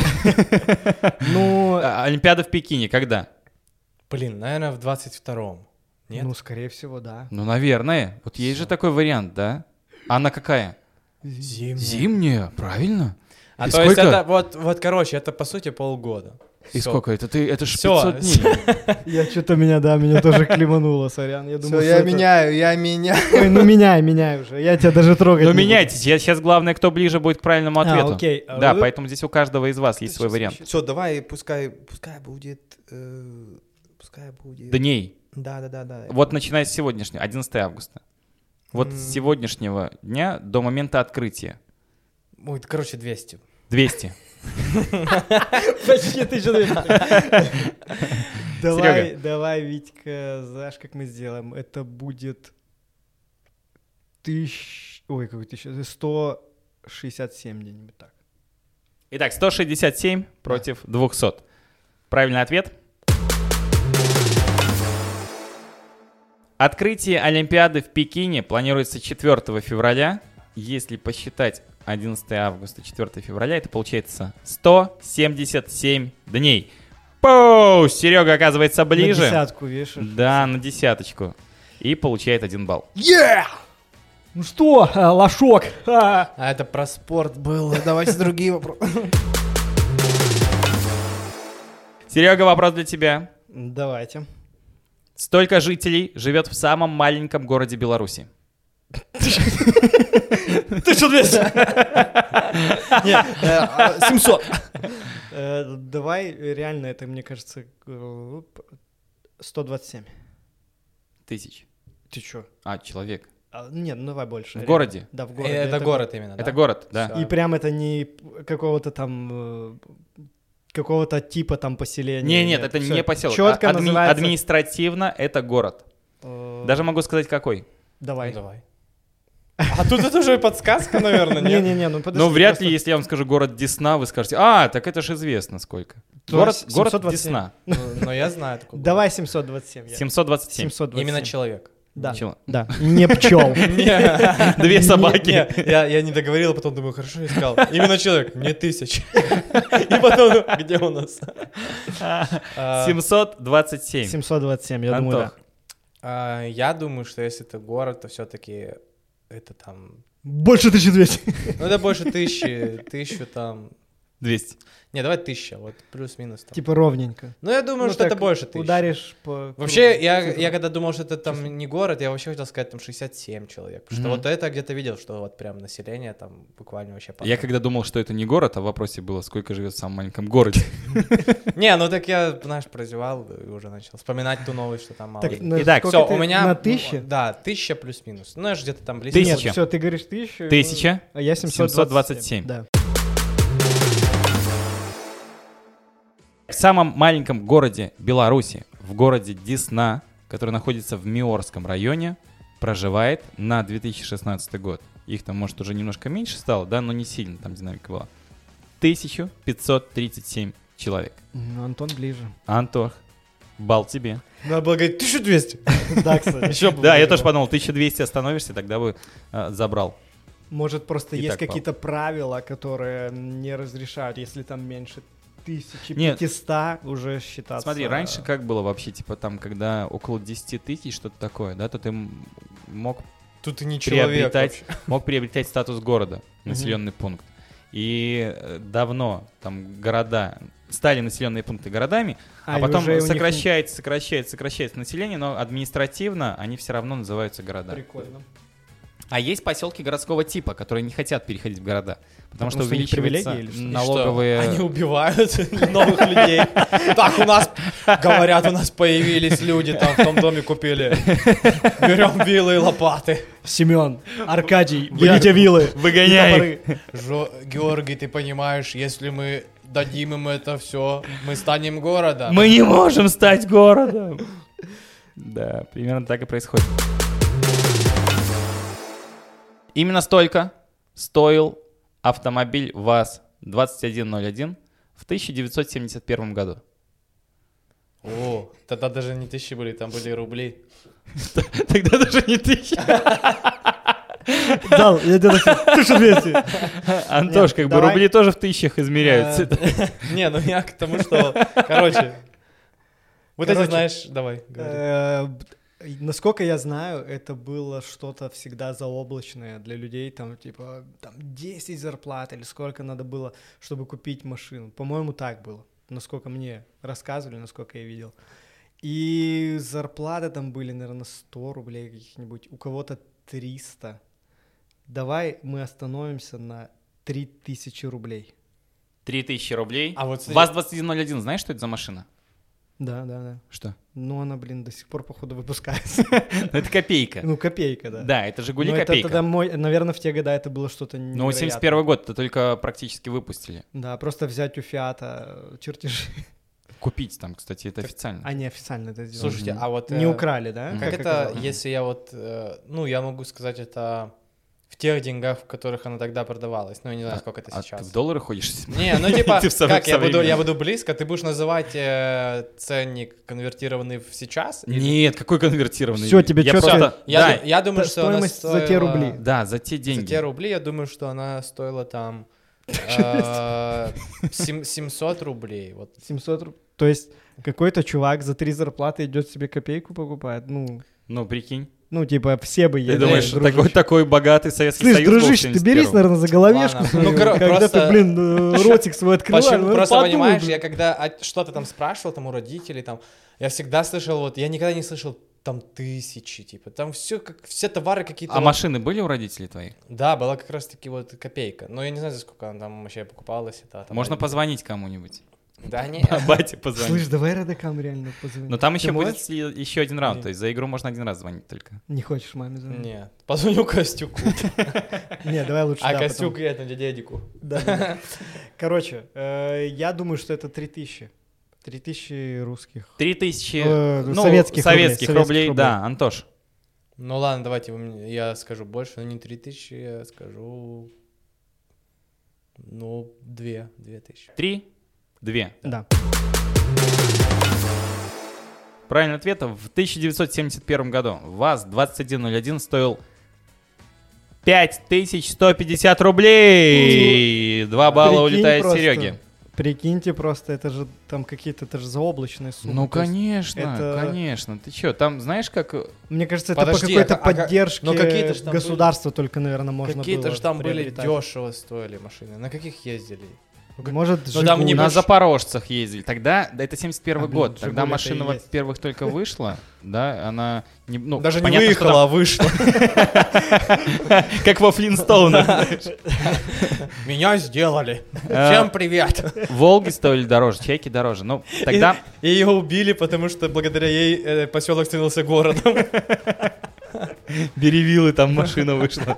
Ну, А, Олимпиада в Пекине когда? Блин, наверное, в двадцать втором. Нет? ну, скорее всего, да. Ну, наверное. Вот есть же такой вариант, да? Она какая? Зимняя. Зимняя, правильно. А И то есть сколько? это вот, вот, короче, это по сути полгода. И Всё. сколько? Это ты, это ж Всё. пятьсот дней. Я что-то меня, да, меня тоже климануло, сорян. Я думал, Всё, что я это- меняю, я меняю. Ой, ну меняй, меняй уже. Я тебя даже трогать Ну, не буду. меняйтесь. Я сейчас главное, кто ближе будет к правильному А, ответу. окей. А Да, вы- поэтому здесь у каждого из вас есть свой вариант. Все, давай, пускай, пускай будет, э, пускай будет. Дней. Да, да, да, да. Вот начиная с сегодняшнего, одиннадцатого августа. Вот с М. сегодняшнего дня до момента открытия. Ой, короче, двести. двести. Почти тысяча двести. Давай, Серёга. давай, Витька, знаешь, как мы сделаем? Это будет тысяч... Ой, какой тысяча... сто шестьдесят семь где-нибудь так. Итак, сто шестьдесят семь против двухсот. Правильный ответ? Открытие Олимпиады в Пекине планируется четвёртого февраля. если посчитать одиннадцатое августа, четвёртое февраля, это получается сто семьдесят семь дней. Поу! Серега оказывается ближе. На десятку вешаешь. Да, на десяточку. И получает один балл. Yeah! Ну что, а, лошок? А. А это про спорт было. Давайте другие вопросы. Серега, вопрос для тебя. Давайте. Столько жителей живет в самом маленьком городе Беларуси? тысяча двести. Нет, семьсот. Давай, реально, это, мне кажется, сто двадцать семь. Тысяч. Ты чё? А, человек. А, нет, ну давай больше. В реально. городе? Да, в городе. Это город именно, Это да? город, да. Всё. И прям это не какого-то там э, какого-то типа там поселения. Не, нет, это Всё не поселок. Четко А- адми- называется. Административно это город. э, Даже могу сказать, какой. Давай. Ну, давай. А тут это уже подсказка, наверное, нет? Не-не-не, ну подожди. Но вряд просто- ли, если я вам скажу город Десна, вы скажете, а, так это же известно сколько. То Город, есть город семьсот двадцать семь. Десна. Ну, но я знаю такой. Давай семьсот двадцать семь. я. семьсот двадцать семь. семьсот двадцать семь. Именно человек. Да. Чего? Да. Не пчел. Две собаки. Не, я, я не договорил, а потом думаю, хорошо, я сказал. Именно человек, не тысяч. И потом, где у нас? А, семьсот двадцать семь. семьсот двадцать семь, я думаю, да. Антох. а, Я думаю, что если это город, то все-таки это там... Больше тысячи двести. Ну, это больше тысячи, тысячу там... двести. Не, давай тысяча, вот плюс-минус там. Типа ровненько. Ну, я думаю, Ну, что это так больше тысячи. Ударишь по... Вообще, кругу. я, Цифру. я когда думал, что это там не город, я вообще хотел сказать там шестьдесят семь человек. Потому что Мгм. вот это где-то видел, что вот прям население там буквально вообще... Я когда думал, что это не город, а в вопросе было, сколько живет в самом маленьком городе. Не, ну так я, знаешь, прозевал и уже начал вспоминать ту новость, что там мало. Так, людей. на Итак, сколько Все, ты- у меня... На ну, тысяче? Да, тысяча плюс-минус. Ну, я же где-то там близко. Тысяча. Нет, все, ты говоришь тысячу. Тысяча. А я семьсот семьсот двадцать двадцать семь. семь. Да. В самом маленьком городе Беларуси, в городе Десна, который находится в Миорском районе, проживает на две тысячи шестнадцатый год. Их там, может, уже немножко меньше стало, да, но не сильно там динамика была. тысяча пятьсот тридцать семь человек. Ну, Антон ближе. Антох, бал тебе. Надо было говорить тысяча двести. Да, кстати. Еще бы Да, я было. тоже подумал, тысяча двести остановишься, тогда бы э, забрал. Может, просто И есть так, какие-то правила, которые не разрешают, если там меньше тысячи Нет. пятисот уже считаться... Смотри, раньше как было вообще, типа там, когда около десять тысяч, что-то такое, да, то ты м- мог Тут и не человек приобретать, вообще. мог приобретать статус города, Мгм. населенный пункт. И э, давно там города стали населенные пункты городами, а, и потом уже у них сокращается, сокращается, сокращается население, но административно они все равно называются города. Прикольно. А есть поселки городского типа, которые не хотят переходить в города, потому, Потому что что у них увеличиваются привилегии или что? И налоговые... что, Они убивают новых людей. Так, у нас, говорят, у нас появились люди, там в том доме купили. Берем вилы и лопаты. Семен, Аркадий, берите вилы. Выгоняй их. и топоры. Жо- Георгий, ты понимаешь, если мы дадим им это все, мы станем городом. Мы не можем стать городом. Да, примерно так и происходит. Именно столько стоил автомобиль ВАЗ двадцать один ноль один в тысяча девятьсот семьдесят первом году. О, тогда даже не тысячи были, там были рубли. Тогда даже не тысяча. Дал, я тебе тысяча двести. Антош, Нет, как бы давай. рубли тоже в тысячах измеряются. Э, Не, ну я к тому, что, короче, вот эти, Короче, знаешь, давай. говори. Э, Насколько я знаю, это было что-то всегда заоблачное для людей, там, типа, там, десять зарплат или сколько надо было, чтобы купить машину. По-моему, так было, насколько мне рассказывали, насколько я видел. И зарплаты там были, наверное, сто рублей каких-нибудь, у кого-то триста. Давай мы остановимся на три тысячи рублей. три тысячи рублей. А вот смотри. ВАЗ двадцать один ноль один, знаешь, что это за машина? Да, да, да. Что? Ну, она, блин, до сих пор, походу, выпускается. Ну, это копейка. Ну, копейка, да. Да, это «Жигули» Ну, это копейка. тогда мой, наверное, в те года это было что-то невероятное. Ну, семьдесят первый год, это только практически выпустили. Да, просто взять у Фиата чертежи. Купить там, кстати, это официально. Они официально это сделали. Слушайте, Мгм. а вот... Не э, украли, да? Мгм. Как Как это, оказалось? если я вот, э, ну, я могу сказать, это в тех деньгах, в которых она тогда продавалась. Ну, я не знаю, А- сколько это А сейчас. ты в доллары ходишь? Не, ну типа, Ты в сов- как, я буду, современный. я буду близко, ты будешь называть э, ценник, конвертированный в сейчас? или- Нет, какой конвертированный? Всё, тебе Я чётко- просто... Я, Да, ду- я думаю, Т- что она стоимость за те стоила- рубли. да, за те деньги. За те рубли, я думаю, что она стоила там э, сем- семьсот рублей. Вот. семьсот рублей. То есть какой-то чувак за три зарплаты идет себе копейку покупает. Ну, Ну, прикинь. ну типа все бы Ты ели. думаешь, дружище. такой, такой богатый Советский Слышь, Союз был в дружище, ты семьдесят берись, первом. наверное, за головешку Ладно. свою, Ну, кор- когда просто- ты, блин, э, ротик свой открываешь. Почему? ну, Просто подумай, понимаешь, блин. я когда от- что-то там спрашивал там у родителей, там, я всегда слышал, вот, я никогда не слышал там тысячи, типа, там все как, все товары какие-то. А вот- машины были у родителей твоих? Да, была как раз-таки вот копейка. Но я не знаю, за сколько она там вообще покупалась. Это, там, Можно один- позвонить кому-нибудь. Да не. Бате позвонить. Слышь, давай Радекам реально позвони. Но там Ты еще будет можешь? и- еще один раунд, Не. то есть за игру можно один раз звонить только. Не хочешь маме звонить? Нет, позвоню Костюку. Не, давай лучше А да, Костюк потом. я это дядику. Да, да, да. Короче, э, я думаю, что это три тысячи. три тысячи русских. Три тысячи Э, ну, советских рублей, советских советских рублей, рублей. да, Антош. Ну ладно, давайте вы мне- я скажу больше, но не три тысячи, я скажу... Ну, две, две тысячи. Три, две. Да. Правильный ответ. В тысяча девятьсот семьдесят первом году ВАЗ двадцать один ноль один стоил пять тысяч сто пятьдесят рублей. Два балла Прикинь улетает просто. Сереге. Прикиньте просто, это же там какие-то, это же заоблачные суммы. Ну, То есть, конечно, это- конечно. Ты что, там знаешь, как... Мне кажется, это Подожди, по какой-то а как- а как- поддержке ну, какие-то ж там государства только, наверное, можно Какие-то было же там были приобретать. дешево стоили машины. На каких ездили? Ну, как- Может, Ну, там «Жигуль». не На больш- Запорожцах ездили. Тогда, да, это семьдесят первый А, блин, год. Тогда «Жигуль» машина, это и есть. во-первых, только вышла, да, она... Не, ну, Даже не понятно, что выехала, а вышла. там- Как во Флинстоунах. Меня сделали. А, Всем привет. Волги стоили дороже, чайки дороже. Ну, тогда... И ее убили, потому что благодаря ей э, поселок становился городом. Беревилы, там машина вышла.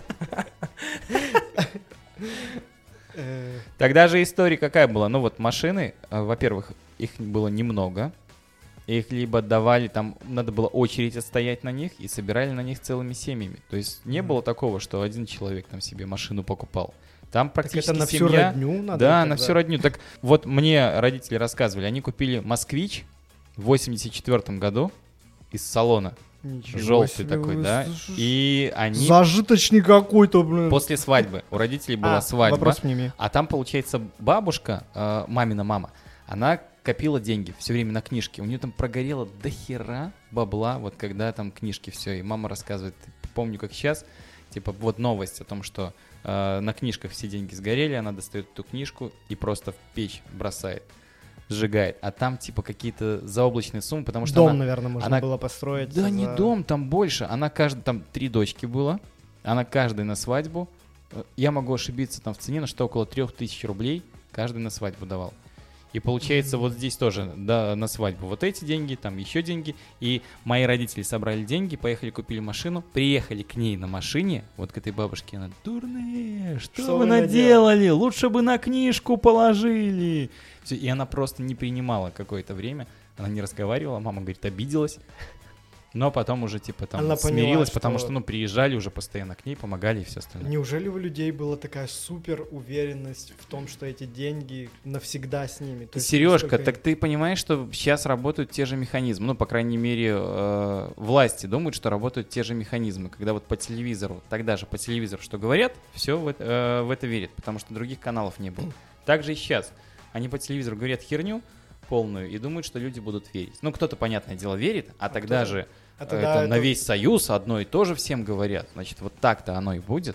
Э, Тогда же история какая была? Ну вот машины, э, во-первых, их было немного. Их либо давали, там надо было очередь отстоять на них, и собирали на них целыми семьями. То есть не было такого, что один человек там себе машину покупал. Там Так практически это на всю семья... родню надо? Да, тогда? на всю родню. Так вот мне родители рассказывали, они купили «Москвич» в восемьдесят четвёртом году из салона. Ничего Желтый себе, такой, вы да. с- И они Зажиточный какой-то, блин. после свадьбы, у родителей была А, свадьба, Вопрос к ними. а там, получается, бабушка, э, мамина мама, она копила деньги все время на книжки. У нее там прогорело до хера бабла, вот когда там книжки все. И мама рассказывает, помню как сейчас, типа вот новость о том, что э, на книжках все деньги сгорели, она достает эту книжку и просто в печь бросает, сжигает. А там типа какие-то заоблачные суммы, потому что Дом, она... наверное, можно она- было построить. Да не за- дом, там больше. Она каждый, там три дочки было. Она каждой на свадьбу. э, Я могу ошибиться там в цене, но что около трех тысяч рублей каждый на свадьбу давал. И получается вот здесь тоже, да, на свадьбу вот эти деньги, там еще деньги. И мои родители собрали деньги, поехали, купили машину, приехали к ней на машине, вот к этой бабушке, она: дурные, что, Что вы вы наделали? Лучше бы на книжку положили. Всё, и она просто не принимала какое-то время, она не разговаривала, мама, говорит, обиделась. Но потом уже типа там Она поняла, смирилась, что- потому что ну приезжали уже постоянно к ней, помогали и все остальное. Неужели у людей была такая супер уверенность в том, что эти деньги навсегда с ними? То есть Сережка, насколько- так ты понимаешь, что сейчас работают те же механизмы, ну, по крайней мере, э, власти думают, что работают те же механизмы, когда вот по телевизору, тогда же по телевизору что говорят, все в, это- э, в это верят, потому что других каналов не было. Так же и сейчас. Они по телевизору говорят херню полную и думают, что люди будут верить. Ну, кто-то, понятное дело, верит, а, тогда кто-то- же А э, тогда это на это- весь Союз одно и то же всем говорят. Значит, вот так-то оно и будет.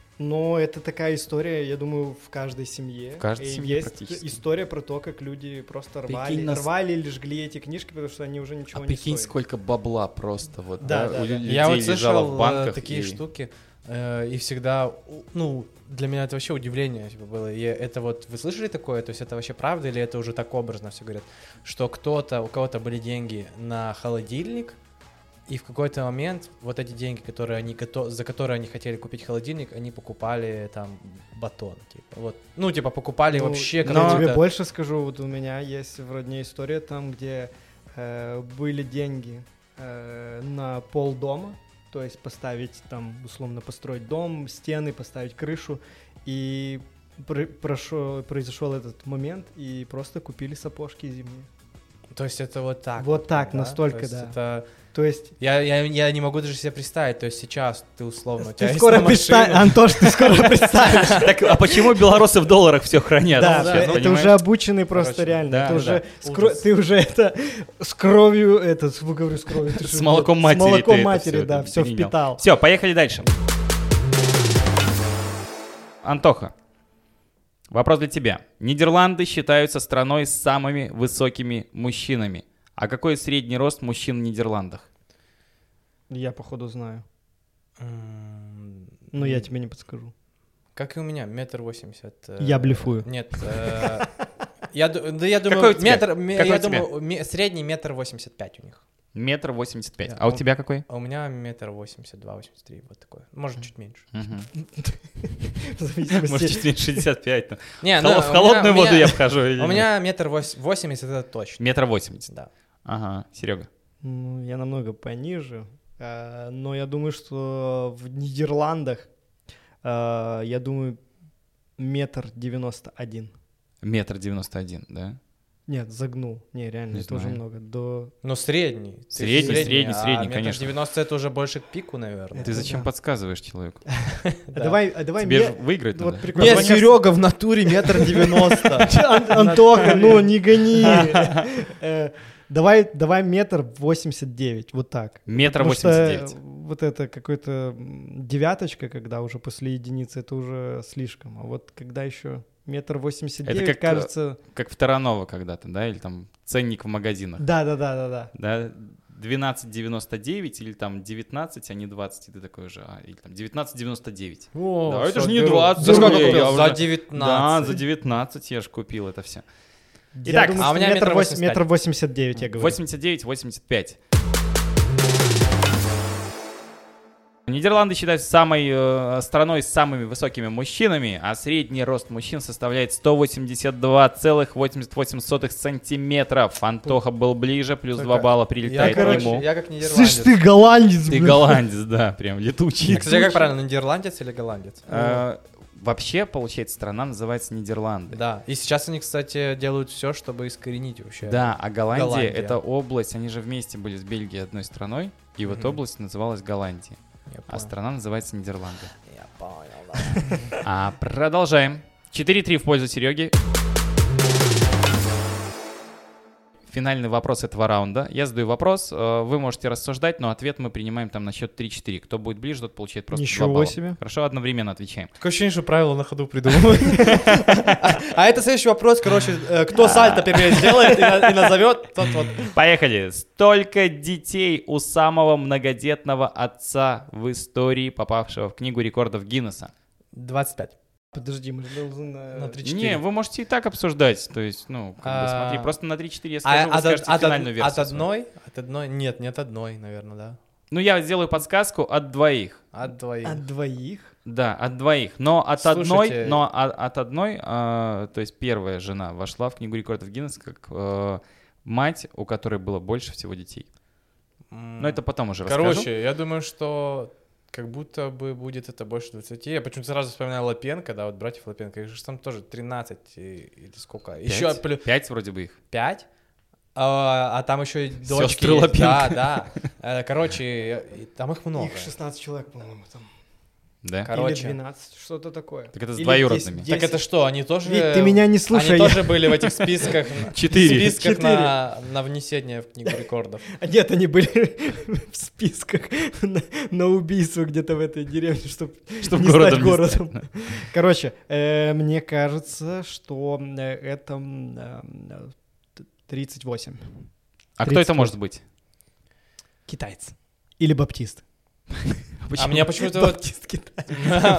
Но это такая история, я думаю, в каждой семье. В каждой И семье есть практически. история про то, как люди просто рвали, Прикинь, нас- рвали или жгли эти книжки, потому что они уже ничего А не прикинь, стоят. сколько бабла просто вот Да, да, да, у да. лю- людей Я вот лежало слышал в э, банках. такие и- штуки, э, и всегда, у- ну, для меня это вообще удивление типа, было. И это вот, вы слышали такое? То есть это вообще правда или это уже так образно все говорят? Что кто-то, у кого-то были деньги на холодильник, и в какой-то момент вот эти деньги, которые они гото- за которые они хотели купить холодильник, они покупали там батон, типа, вот, ну, типа, покупали Ну, вообще я какой-то... тебе больше скажу, вот у меня есть в родне история там, где э, были деньги э, на полдома, то то есть поставить там, условно, построить дом, стены, поставить крышу, и пр- прошел, произошел этот момент, и просто купили сапожки зимние. То есть это вот так? Вот так, да? настолько, То есть да. Это... То есть... Я, я, я не могу даже себе представить, то есть сейчас ты условно... у тебя Ты есть скоро машина. представишь, Антош, ты скоро представишь. Так, а почему белорусы в долларах все хранят? Да, сейчас, это понимаешь? уже обученный просто Короче, реально. да, Это да, уже да. с кро- Ужас. ты уже это с кровью, это, с- говорю, с кровью. ты С же, молоком блядь, матери С молоком ты это матери, всё да, это все перенял. впитал. Все, поехали дальше. Антоха, вопрос для тебя. Нидерланды считаются страной с самыми высокими мужчинами. А какой средний рост мужчин в Нидерландах? Я, походу, знаю. М, Но я тебе не подскажу. Как и у меня, метр восемьдесят. э, Я блефую. Нет, э, я, ду- да я думаю, Какой у тебя? метр, ме- Какой я у тебя? думаю, ме- средний метр восемьдесят пять у них. Метр восемьдесят пять. Да, А у он- тебя какой? А у меня метр восемьдесят два, восемьдесят три, вот такой. Может, чуть меньше. Мгм. В зависимости- Может, чуть меньше шестьдесят пять. ну. Не, В ну, холо- у В меня- холодную у воду меня- я вхожу. или У нет? меня метр вось- восемьдесят, это точно. Метр восемьдесят. Да. Ага, Серега. Ну, я намного пониже. а, Но я думаю, что в Нидерландах, а, я думаю, метр девяносто один. Метр девяносто один, да? Нет, загнул. Не, реально, Не это уже знаю. много. До... Ну, средний. Ты Средний, средний, а средний, метр конечно. девяносто это уже больше к пику, наверное. Ты Это зачем да. подсказываешь человеку? А давай, а давай Тебе ме- же выиграть вот надо. прикольно. Нет, Мне кажется- Серега в натуре метр девяносто. Ан- Антоха, ну не гони. Э, Давай, давай метр восемьдесят девять, вот так. Метр Потому что восемьдесят девять. вот это какой-то м, девяточка, когда уже после единицы, это уже слишком. А вот когда еще метр восемьдесят Это девять, как, кажется... Как в Таранова когда-то, да? Или там ценник в магазинах. Да-да-да-да-да. Да? двенадцать девяносто девять или там девятнадцать, а не двадцать. И ты такой же, а, или там девятнадцать девяносто девять. О, Да, это всё, же не беру. двадцать За сколько рублей, купил? я За уже- девятнадцать. Да, за девятнадцать я же купил это все. Я Итак, думаю, а у что меня метр метр вось- восемьдесят пять. метр восемьдесят девять, я говорю. восемьдесят девять восемьдесят пять. Нидерланды считаются самой э, страной с самыми высокими мужчинами, а средний рост мужчин составляет сто восемьдесят два целых восемьдесят восемь сотых сантиметров. Антоха был ближе, плюс два Только балла Я, прилетает к короче, нему. я как нидерландец. Слышь, ты голландец, Ты блин. голландец, да, прям летучий. А, кстати, как правильно, нидерландец или голландец? Э, Вообще, получается, страна называется Нидерланды. Да, и сейчас они, кстати, делают все, чтобы искоренить вообще. Да, а Голландия, Голландия. это область, они же вместе были с Бельгией одной страной, и вот Мгм. область называлась Голландия, Я а понял. страна называется Нидерланды. Я понял, да. А продолжаем. четыре три в пользу Сереги. Финальный вопрос этого раунда. Я задаю вопрос, э, вы можете рассуждать, но ответ мы принимаем там на счет три-четыре. Кто будет ближе, тот получает просто Ничего два балла. себе. Хорошо, одновременно отвечаем. Такое ощущение, что правила на ходу придумывают. А это следующий вопрос, короче, э, кто сальто первее сделает и на- и назовет, тот вот. Поехали. Столько детей у самого многодетного отца в истории, попавшего в книгу рекордов Гиннесса. двадцать пять. Подожди, мы же должны... на- На три Не, четыре. вы можете и так обсуждать. То есть, ну, как бы, А, смотри, просто на три-четыре я А скажу, вы от, скажете от- финальную от- версию. от свою. одной? От одной? Нет, не от одной, наверное, да. Ну, я сделаю подсказку от двоих. От двоих. От двоих? Да, от двоих. Но от Слушайте. одной, но от, от одной, а, то есть первая жена вошла в книгу рекордов Гиннесса как э, мать, у которой было больше всего детей. М, Но это потом уже расскажу. Короче, я думаю, что как будто бы будет это больше двадцати. Я почему-то сразу вспоминаю Лапенко, да, вот братьев Лапенко. Их же там тоже тринадцать и- или сколько. Еще Пять? плюс Пять вроде бы их. пять. А, а там еще и дочки Сестры есть. Лапенко. Да, да. Э, Короче, и- там их много. Их шестнадцать человек, по-моему, там. Да? Короче. Или двенадцать, что-то такое. Так это с Или двоюродными. десять, Так это что, они тоже... Вить, ты меня не слушай. Они я- тоже были в этих списках, Четыре. в списках Четыре. на, на внесение в книгу рекордов. А Нет, они были в списках на, на убийство где-то в этой деревне, чтобы Чтоб не городом стать не городом. стать, Короче, э, мне кажется, что э, это м, э, т- тридцать восемь. А кто тридцать это может быть? Китаец. Или баптист. А мне почему-то вот... Баптист китаец.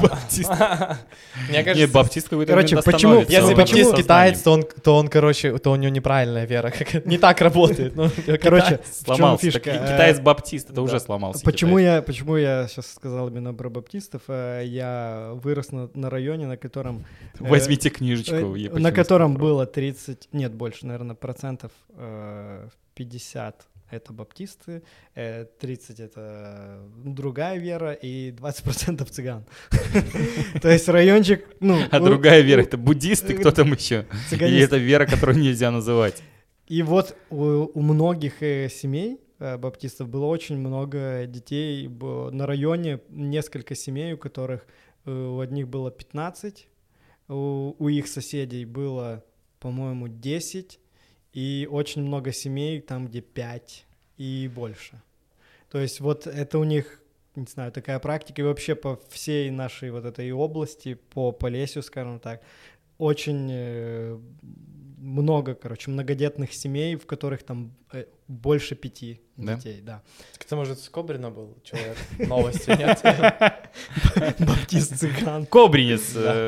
Мне кажется, Нет, баптист какой-то Короче, момент почему- остановится. если Он баптист сознанием. китаец, то он, то он, короче, то у него неправильная вера. как- Не так работает. ну, Короче, в чем Сломался. фишка? Так и Э, Китаец-баптист, это да. уже сломался. Почему китаец. я, почему я сейчас сказал именно про баптистов? Э, Я вырос на, на районе, на котором... э, Возьмите книжечку. э, я на почему котором спрашиваю. было тридцать, нет, больше, наверное, процентов э, пятьдесят это баптисты, тридцать это другая вера и двадцать процентов цыган. То есть райончик... ну А другая вера — это буддисты, кто там еще? И это вера, которую нельзя называть. И вот у многих семей баптистов было очень много детей. На районе несколько семей, у которых у одних было пятнадцать, у, у их соседей было, по-моему, десять, и очень много семей, там, где пять и больше. То есть вот это у них, не знаю, такая практика, и вообще по всей нашей вот этой области, по Полесью, скажем так, очень э, много, короче, многодетных семей, в которых там э, больше пяти да? детей, да. Это, может, с Кобрина был человек? Новости, нет? Баптист-цыган. Кобринец.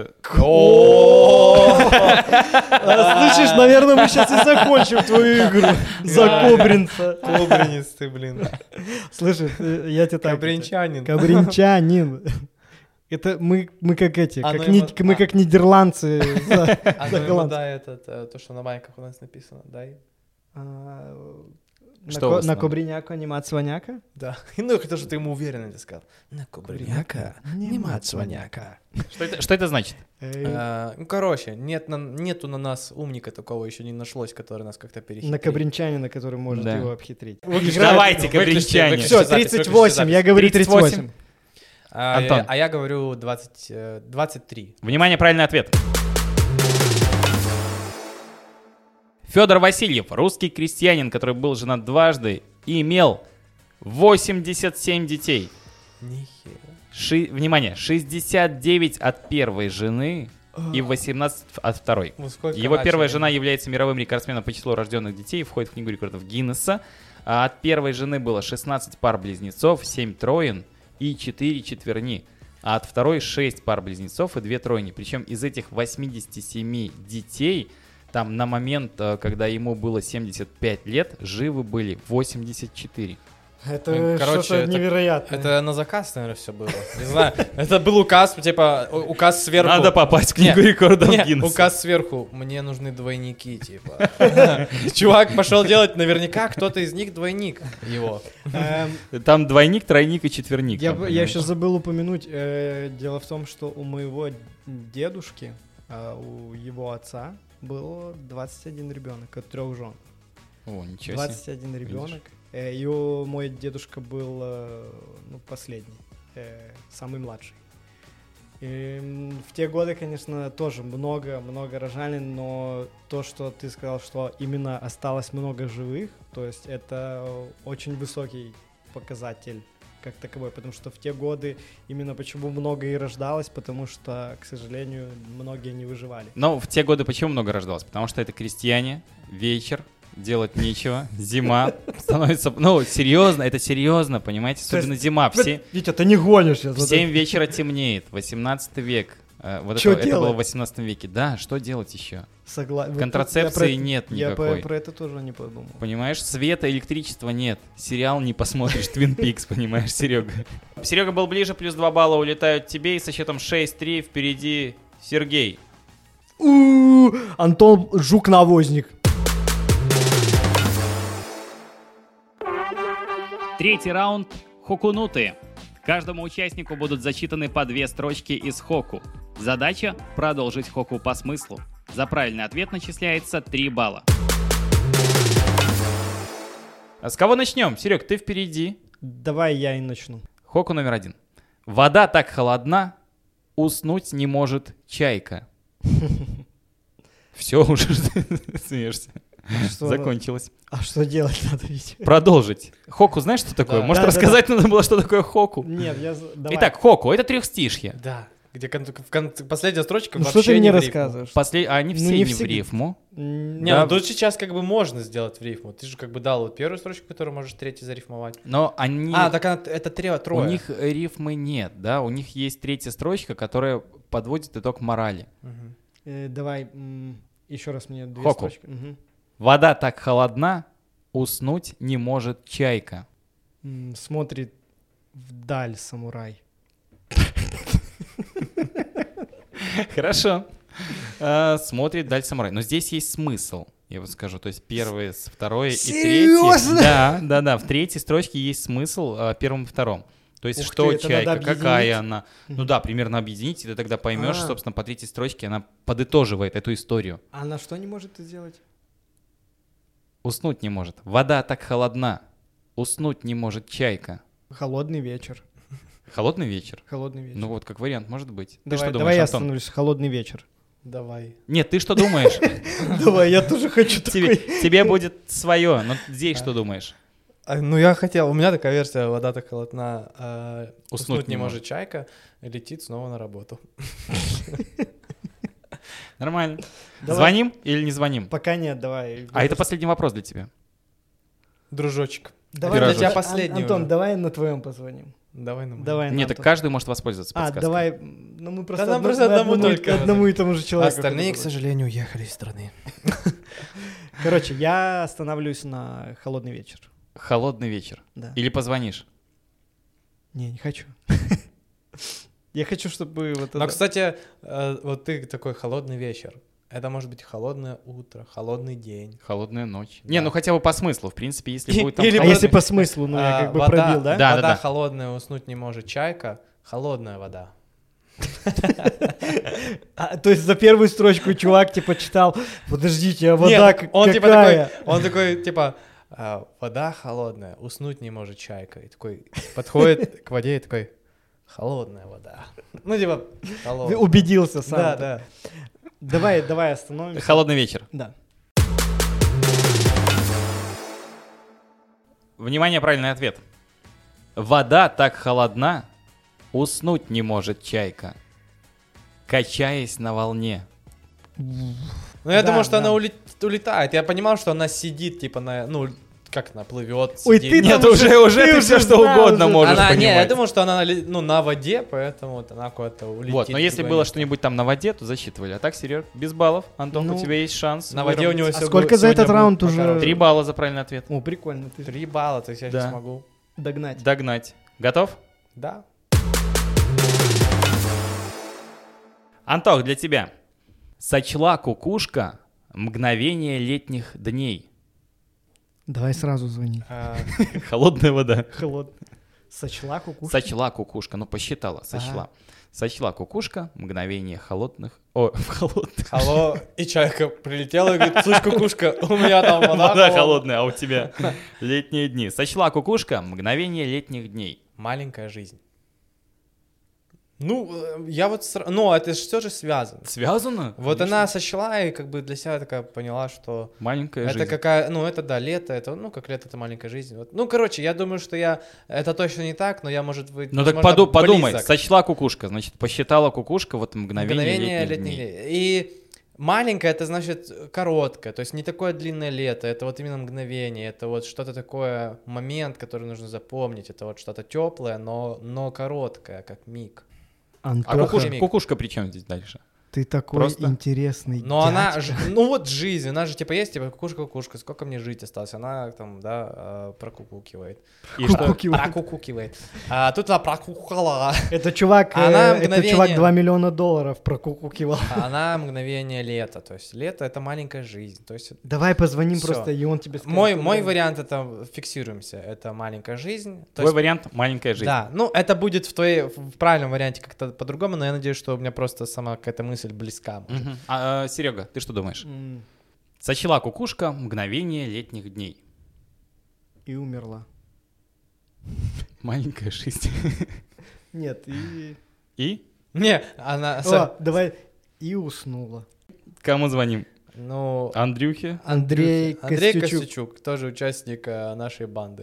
Слышишь, наверное, мы сейчас и закончим твою игру за Кобринца. Кобринец ты, блин. Слушай, я тебе так... Кобринчанин. Кобринчанин. Это мы, мы как эти, а, как ну ни, ему, мы а, как нидерландцы за, а за ну голландцев. Да, это, это то, что на майках у нас написано, дай. А, что на, ко, на Кобриняку нема цваняка? Да. Ну, хотел, что ты ему уверенно это сказал. На Кобриняка нема цваняка. Что это, что это значит? А, ну, короче, нет на, нету на нас умника такого еще не нашлось, который нас как-то перехитрит. На кобринчанина, который может да. его обхитрить. Давайте, кобринчане. Все, тридцать восемь, я говорю тридцать восемь. А, Антон. Я, а я говорю двадцать, двадцать три. Внимание, правильный ответ. Федор Васильев, русский крестьянин, который был женат дважды и имел восемьдесят семь детей. Нихера. Ши... Внимание, шестьдесят девять от первой жены и восемнадцать от второй. Ну, Его первая жена является мировым рекордсменом по числу рожденных детей и входит в книгу рекордов Гиннесса. А от первой жены было шестнадцать пар близнецов, семь троен и четыре четверни. А от второй шесть пар близнецов и две тройни. Причем из этих восьмидесяти семи детей, там на момент, когда ему было семьдесят пять лет, живы были восемьдесят четыре. Это Короче, что-то это, невероятное. Это на заказ, наверное, все было. Не знаю. Это был указ, типа, указ сверху. Надо попасть в книгу рекордов Гиннесса. Указ сверху. Мне нужны двойники, типа. Чувак пошел делать, наверняка кто-то из них двойник его. Там двойник, тройник и четверник. Я, я еще забыл упомянуть. Э, дело в том, что у моего дедушки, э, у его отца, было двадцать один ребенок от трех жен. О, ничего себе. двадцать один ребенок. Э, и у, мой дедушка был э, ну, последний, э, самый младший. И в те годы, конечно, тоже много-много рожали, но то, что ты сказал, что именно осталось много живых, то есть это очень высокий показатель как таковой, потому что в те годы именно почему много и рождалось, потому что, к сожалению, многие не выживали. Но в те годы почему много рождалось? Потому что это крестьяне, вечер, делать нечего, зима становится, ну, серьезно, это серьезно, понимаете, особенно зима. Все, Витя, ты не гонишь сейчас. В семь вечера темнеет, восемнадцатый век. Вот что это, делать? это было в восемнадцатом веке. Да, что делать еще? Согласен. Контрацепции про, нет я никакой. Я про это тоже не подумал. Понимаешь, света, электричества нет. Сериал не посмотришь, Twin Peaks, понимаешь, Серега. Серега был ближе, плюс два балла улетают тебе, и со счетом шесть три впереди Сергей. У-у-у, Антон Жук-навозник. Третий раунд – хокунуты. Каждому участнику будут зачитаны по две строчки из хоку. Задача – продолжить хоку по смыслу. За правильный ответ начисляется три балла. А с кого начнем? Серег, ты впереди. Давай я и начну. Хоку номер один. Вода так холодна, уснуть не может чайка. Все, уже смеешься. Что? Закончилось. А что делать надо, Витя? Продолжить. Хоку знаешь, что такое? Да. Может, Да, рассказать надо было, что такое хоку? Нет, я... Давай. Итак, хоку — это трехстишье. Да. Где кон- в кон- последняя строчка Ну вообще что ты не мне в рифму. рассказываешь? После... А они Ну, все не не, всегда. в рифму. М, Не, Да. ну тут сейчас как бы можно сделать в рифму. Ты же как бы дал вот первую строчку, которую можешь третью зарифмовать. Но они... А, так она, это три, У трое. них рифмы нет, да? У них есть третья строчка, которая подводит итог морали. Мгм. э, Давай м, еще раз мне две Хоку. строчки. Мгм. Вода так холодна, уснуть не может чайка. М, Смотрит вдаль самурай. Хорошо. А, Смотрит даль самурай. Но здесь есть смысл. Я вот скажу, то есть первые, с второй и Серьезно? третьей. Да, да, да. В третьей строчке есть смысл а, первым и втором. То есть Ух что ты, это чайка, надо какая объединить? она. Ну да, примерно объединить, и ты тогда поймешь, А. собственно, по третьей строчке она подытоживает эту историю. А на что не может это сделать? Уснуть не может. Вода так холодна. Уснуть не может чайка. Холодный вечер. Холодный вечер. Холодный вечер. Ну вот, как вариант, может быть. Ты давай, что давай думаешь, я Антон? остановлюсь. Холодный вечер. Давай. Нет, ты что думаешь? Давай, я тоже хочу Тебе, такой. тебе будет свое, но здесь что думаешь? А, ну, я хотел, у меня такая версия, вода так холодна, а, уснуть, не может чайка, летит снова на работу. Нормально. Давай. Звоним или не звоним? Пока нет, давай. А это последний вопрос для тебя. Дружочек. Давай, для Ан- тебя последний Антон, уже. давай на твоем позвоним. Давай на мой. Давай. Нет, на так Антон. каждый может воспользоваться А, подсказкой. давай. Ну мы просто, нам одно- просто мы одному одному, только одному и тому же человеку. Остальные, к ходим. сожалению, уехали из страны. Короче, я останавливаюсь на холодный вечер. Холодный вечер. Да. Или позвонишь. Не, не хочу. Я хочу, чтобы вот Но, это- кстати, э, вот ты такой холодный вечер. Это может быть холодное утро, холодный день. Холодная ночь. Да. Не, ну хотя бы по смыслу, в принципе, если И- будет там или А холодный- если по смыслу, ну я А, как бы вода- пробил, да? Да, вода да. холодная, уснуть не может чайка. Холодная вода. А, то есть за первую строчку чувак типа читал, подождите, а вода Нет, как- он типа какая? такой, он такой типа а, вода холодная, уснуть не может чайка. И такой подходит к воде и такой холодная вода. Ну типа Ты холодная. убедился сам. Да, да. Давай, давай остановимся. Холодный вечер. Да. Внимание, правильный ответ. Вода так холодна, уснуть не может чайка, качаясь на волне. Ну я Да, думал, что да. она улет- улетает. Я понимал, что она сидит типа на, ну как она плывет. Ой, сидит. ты Нет, там уже, уже ты все что знал угодно уже. можешь Она, не, я понимать. думал, что она ли- ну, на воде, поэтому вот она куда-то улетит. Вот, но в если другое было место. что-нибудь там на воде, то засчитывали. А так, Серег, без баллов. Антон, Ну, у тебя есть шанс. На воде у него выровнять. А всё сколько будет- за этот сегодня раунд будет уже? покороче. Три балла за правильный ответ. О, прикольно, ты Три балла, то есть я Да. сейчас могу. догнать. Догнать. Готов? Да. Антох, для тебя. Сочла кукушка мгновение летних дней. Давай сразу звони. А, Холодная вода. Холодно. Сочла кукушка. Сочла кукушка, ну посчитала, сочла. Сочла кукушка мгновение холодных... О, холодных. Алло, и чайка прилетела и говорит, слышь, кукушка, у меня там вода, Вода холодная». холодная, а у тебя летние дни. Сочла кукушка мгновение летних дней. Маленькая жизнь. Ну, э, я вот... сра- Ну, это же все же связано. Связано? Вот Конечно. она сочла и как бы для себя такая поняла, что Маленькая это жизнь. какая... Ну, это да, лето, это, ну, как лето, это маленькая жизнь. Вот. Ну, короче, я думаю, что я... Это точно не так, но я, может быть, Ну так возможно, поду- подумай, близок. сочла кукушка, значит, посчитала кукушка вот мгновение, Мгновение летних летних дней. дней. И маленькое, это значит короткое, то есть не такое длинное лето, это вот именно мгновение, это вот что-то такое, момент, который нужно запомнить, это вот что-то теплое, но, но короткое, как миг. А Антоха, кукушка, миг. кукушка при чем здесь дальше? ты такой Просто- интересный Но она, дядька. ж- ну вот жизнь, она же типа есть, типа кукушка, кукушка, сколько мне жить осталось, она там, да, э, прокукукивает. И что? Кукукивает. Прокукукивает. А тут она прокукала. Это чувак, э, Она это мгновение- чувак два миллиона долларов прокукукивал. Она мгновение лета, то есть лето это маленькая жизнь, то есть Давай позвоним Всё. просто, и он тебе скажет. мой, что мой да. вариант это фиксируемся, это маленькая жизнь. То Твой есть вариант — маленькая жизнь. Да, ну это будет в твоей в правильном варианте как-то по-другому, но я надеюсь, что у меня просто сама какая-то мысль близка. может. Мгм. А, э, Серега, ты что думаешь? М, Сочла кукушка мгновение летних дней. И умерла. Маленькая жизнь. Нет, и... И Не, она, О, давай, и уснула. кому звоним? ну Андрюхе? Андрей Андрей Костючук. Костючук, тоже участник э, нашей банды.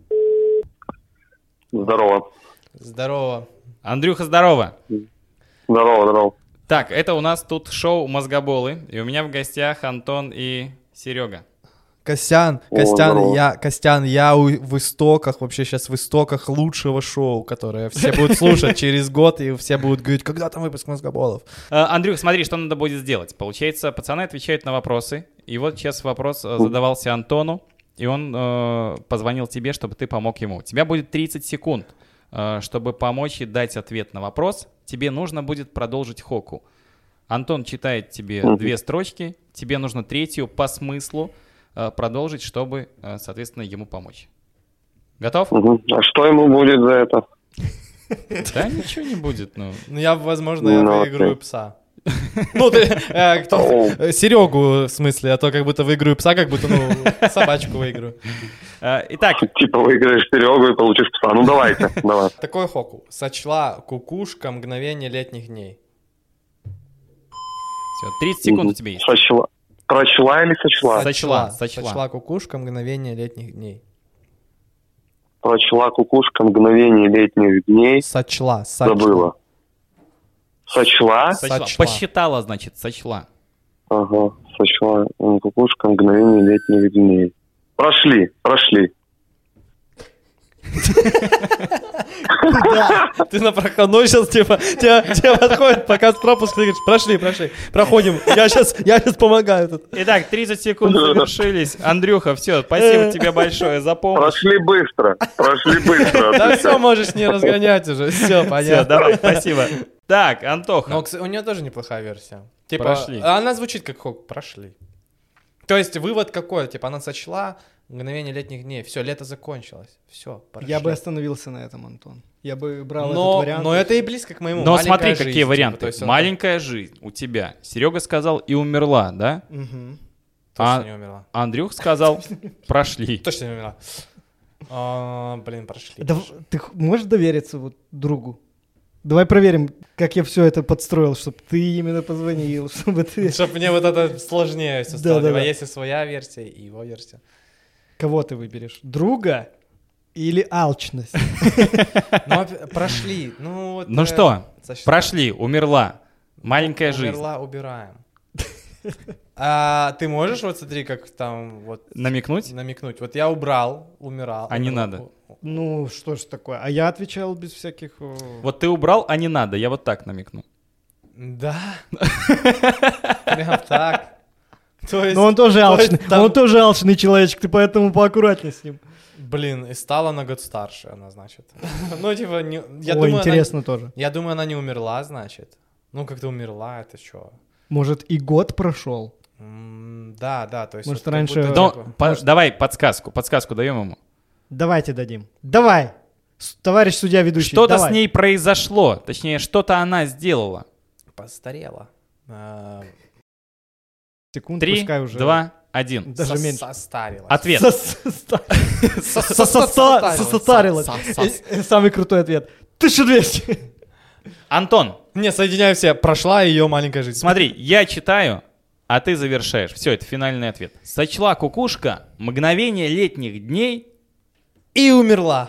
Здорово. Здорово. Андрюха, здорово. Здорово, здорово. Так, это у нас тут шоу «Мозгоболы», и у меня в гостях Антон и Серега. Костян, О, Костян, здорово. я, Костян, я у- в истоках, вообще сейчас в истоках лучшего шоу, которое все будут слушать через год, и все будут говорить, когда там выпуск мозгоболов. Э, Андрюх, смотри, что надо будет сделать. Получается, пацаны отвечают на вопросы, и вот сейчас вопрос э, задавался Антону, и он э, позвонил тебе, чтобы ты помог ему. У тебя будет тридцать секунд, э, чтобы помочь и дать ответ на вопрос. Тебе нужно будет продолжить хоку. Антон читает тебе Мгм. две строчки, тебе нужно третью по смыслу э, продолжить, чтобы, э, соответственно, ему помочь. Готов? Мгм. А что ему будет за это? Да ничего не будет, ну. Ну, я, возможно, я Ну, выиграю окей. пса. Ну, ты, э, кто, Оу. э, Серегу, в смысле, а то как будто выиграю пса, как будто, ну, собачку выиграю. Э, Итак, Типа выиграешь Серегу и получишь пса. Ну давайте, давай. Такой хоку. Сочла кукушка мгновение летних дней. все, тридцать секунд у Мгм. тебя есть. Сочла. Прочла или сочла? Сочла, сочла. Сочла кукушка мгновение летних дней. Прочла кукушка мгновение летних дней. Сочла, сочла. Забыла. Сочла? Сочла. Сочла. Посчитала, значит, сочла. Ага, сочла м, кукушка мгновение летних дней. Прошли, прошли. Ты на проходной сейчас, типа, тебе, тебе подходит, пока с пропуск, ты говоришь, прошли, прошли, проходим, я сейчас, я сейчас помогаю тут. Итак, тридцать секунд завершились. Андрюха, все, спасибо тебе большое за помощь. Прошли быстро, прошли быстро. Да все, можешь не разгонять уже, все, Все, понятно. давай, спасибо. Так, Антоха. Но кстати, у нее тоже неплохая версия. Типа, Прошли. она звучит как хок, прошли. То есть вывод какой? Типа, она сочла мгновение летних дней, все, лето закончилось, все, прошли. Я бы остановился на этом, Антон. Я бы брал этот но, вариант. но это и близко к моему. Но Маленькая смотри, жизнь, какие типа, варианты. то есть он Маленькая жизнь у тебя. Серега сказал и умерла, да? Мгм. точно а- не умерла. Андрюх сказал прошли. Точно не умерла. А, блин, прошли. Да в- ты х- можешь довериться вот другу? Давай проверим, как я все это подстроил, чтобы ты именно позвонил, чтобы ты... Чтобы мне вот это сложнее все стало. Да-да-да. Типа, если своя версия и его версия. Кого ты выберешь? Друга или алчность? Ну, опя- прошли. Ну, вот, Ну э, что, сочла- прошли, умерла. Маленькая жизнь. Умерла, убираем. А ты можешь, вот смотри, как там вот Намекнуть? намекнуть? Вот я убрал, умирал. А не умерла. надо. Ну, что ж такое? А я отвечал без всяких... э, Вот ты убрал, а не надо. Я вот так намекну. Да. Прям так. То есть, Но он тоже то есть алчный. там- Он тоже алчный человечек, ты поэтому поаккуратнее с ним. блин, и стала на год старше она, значит. Ну, типа, не- я Ой, думаю, она- интересно тоже. я думаю, она не умерла, значит. Ну, как-то умерла, это что? Может, и год прошел? Да, да, то есть... Может, вот как раньше- будто, Но типа, по- давай подсказку. Подсказку даем ему. Давайте дадим. Давай! С- Товарищ судья ведущий, Что-то давай. с ней произошло. Точнее, что-то она сделала. постарела. А, Секунд, Три, пускай уже. два, один. Даже сос- меньше. Состарилась. Ответ. Состарилась. Самый крутой ответ. тысяча двести. Антон, Не, соединяю все. Прошла ее маленькая жизнь. смотри, я читаю, а ты завершаешь. Все, это финальный ответ. Сочла кукушка мгновение летних дней. И умерла.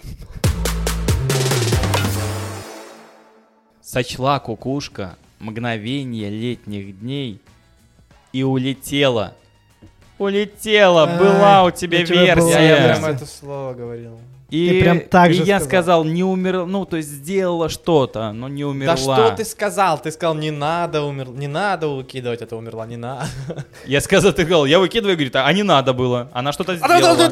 Сочла кукушка мгновение летних дней и улетела. Улетела, Ай, была у тебя у тебя была Я, я версия. прям это слово говорил. И, Ты прям так и же я сказал. сказал, не умерла, ну, то есть сделала что-то, но не умерла. Да что ты сказал? Ты сказал, не надо умер, не надо выкидывать, это умерла, не надо. Я сказал, ты сказал, я выкидываю, говорит, а не надо было. Она что-то сделала.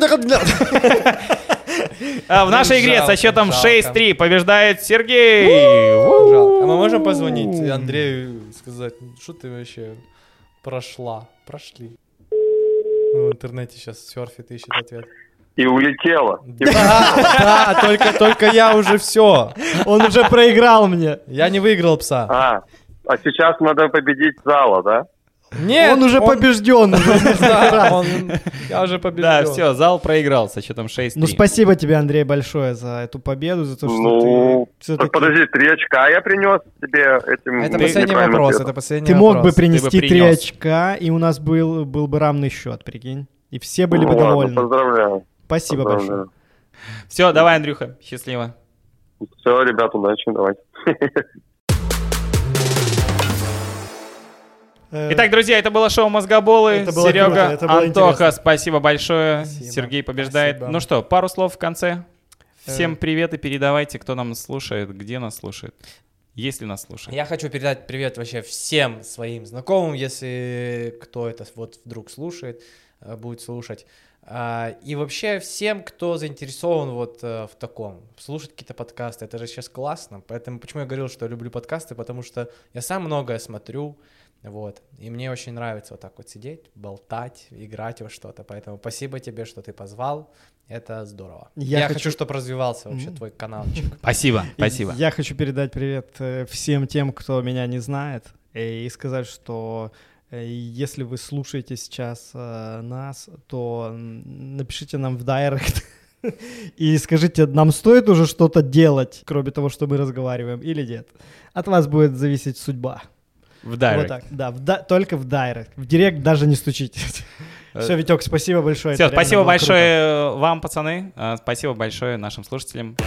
А в нашей игре со Жалко, счетом жалко. шесть-три побеждает Сергей. Жалко. А мы можем позвонить Андрею и сказать, что ты вообще прошла? Прошли. В интернете сейчас серфит, ищет ответ. И улетела. Да, да, только, только я уже все. Он уже проиграл мне. Я не выиграл пса. А, а сейчас надо победить зала, да? Нет, Он уже побежден. уже. Да, он- я уже победил. Да, все, зал проиграл со счетом шесть-три. Ну, спасибо тебе, Андрей, большое за эту победу, за то, что Ну, ты все-таки... так подожди, три очка я принес тебе этим Это Ты- последний неправильным вопрос, ответом. это последний Ты мог бы вопрос. принести Ты бы три принес. очка, и у нас был, был бы равный счет, прикинь. И все были Ну бы ладно, довольны. поздравляю. Спасибо большое. поздравляю. Все, давай, Андрюха, счастливо. Все, ребят, удачи, давайте. Э, Итак, друзья, это было шоу «Мозгоболы». Это было Серега, круто, это было Антоха, интересно. спасибо большое. Спасибо. Сергей побеждает. Спасибо. Ну что, пару слов в конце. Э. Всем привет и передавайте, кто нам слушает, где нас слушает, если нас слушает. Я хочу передать привет вообще всем своим знакомым, если кто это вот вдруг слушает, э, будет слушать. А, и вообще всем, кто заинтересован вот а, в таком, слушать какие-то подкасты, это же сейчас классно. Поэтому почему я говорил, что люблю подкасты, потому что я сам многое смотрю, вот, и мне очень нравится вот так вот сидеть, болтать, играть во что-то. Поэтому спасибо тебе, что ты позвал. Это здорово. Я, я хочу, хочу, чтобы развивался вообще mm-hmm. твой каналчик. Спасибо, спасибо. Я хочу передать привет всем тем, кто меня не знает, и сказать, что если вы слушаете сейчас нас, то напишите нам в дайрект и скажите, нам стоит уже что-то делать, кроме того, что мы разговариваем, или нет. От вас будет зависеть судьба. В дайрект. Вот так, да, в да, только в дайрект. В директ даже не стучите. Все, Витек, спасибо большое. Все, спасибо большое круто. Вам, пацаны. Спасибо большое нашим слушателям.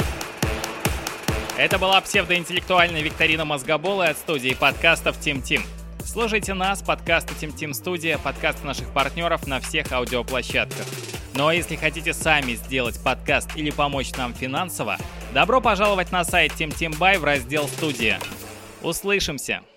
Это была псевдоинтеллектуальная викторина Мозгобола от студии подкастов Team Team. Слушайте нас, подкасты Team Team Studio, подкасты наших партнеров на всех аудиоплощадках. Ну а если хотите сами сделать подкаст или помочь нам финансово, добро пожаловать на сайт Team Team Buy в раздел «Студия». Услышимся!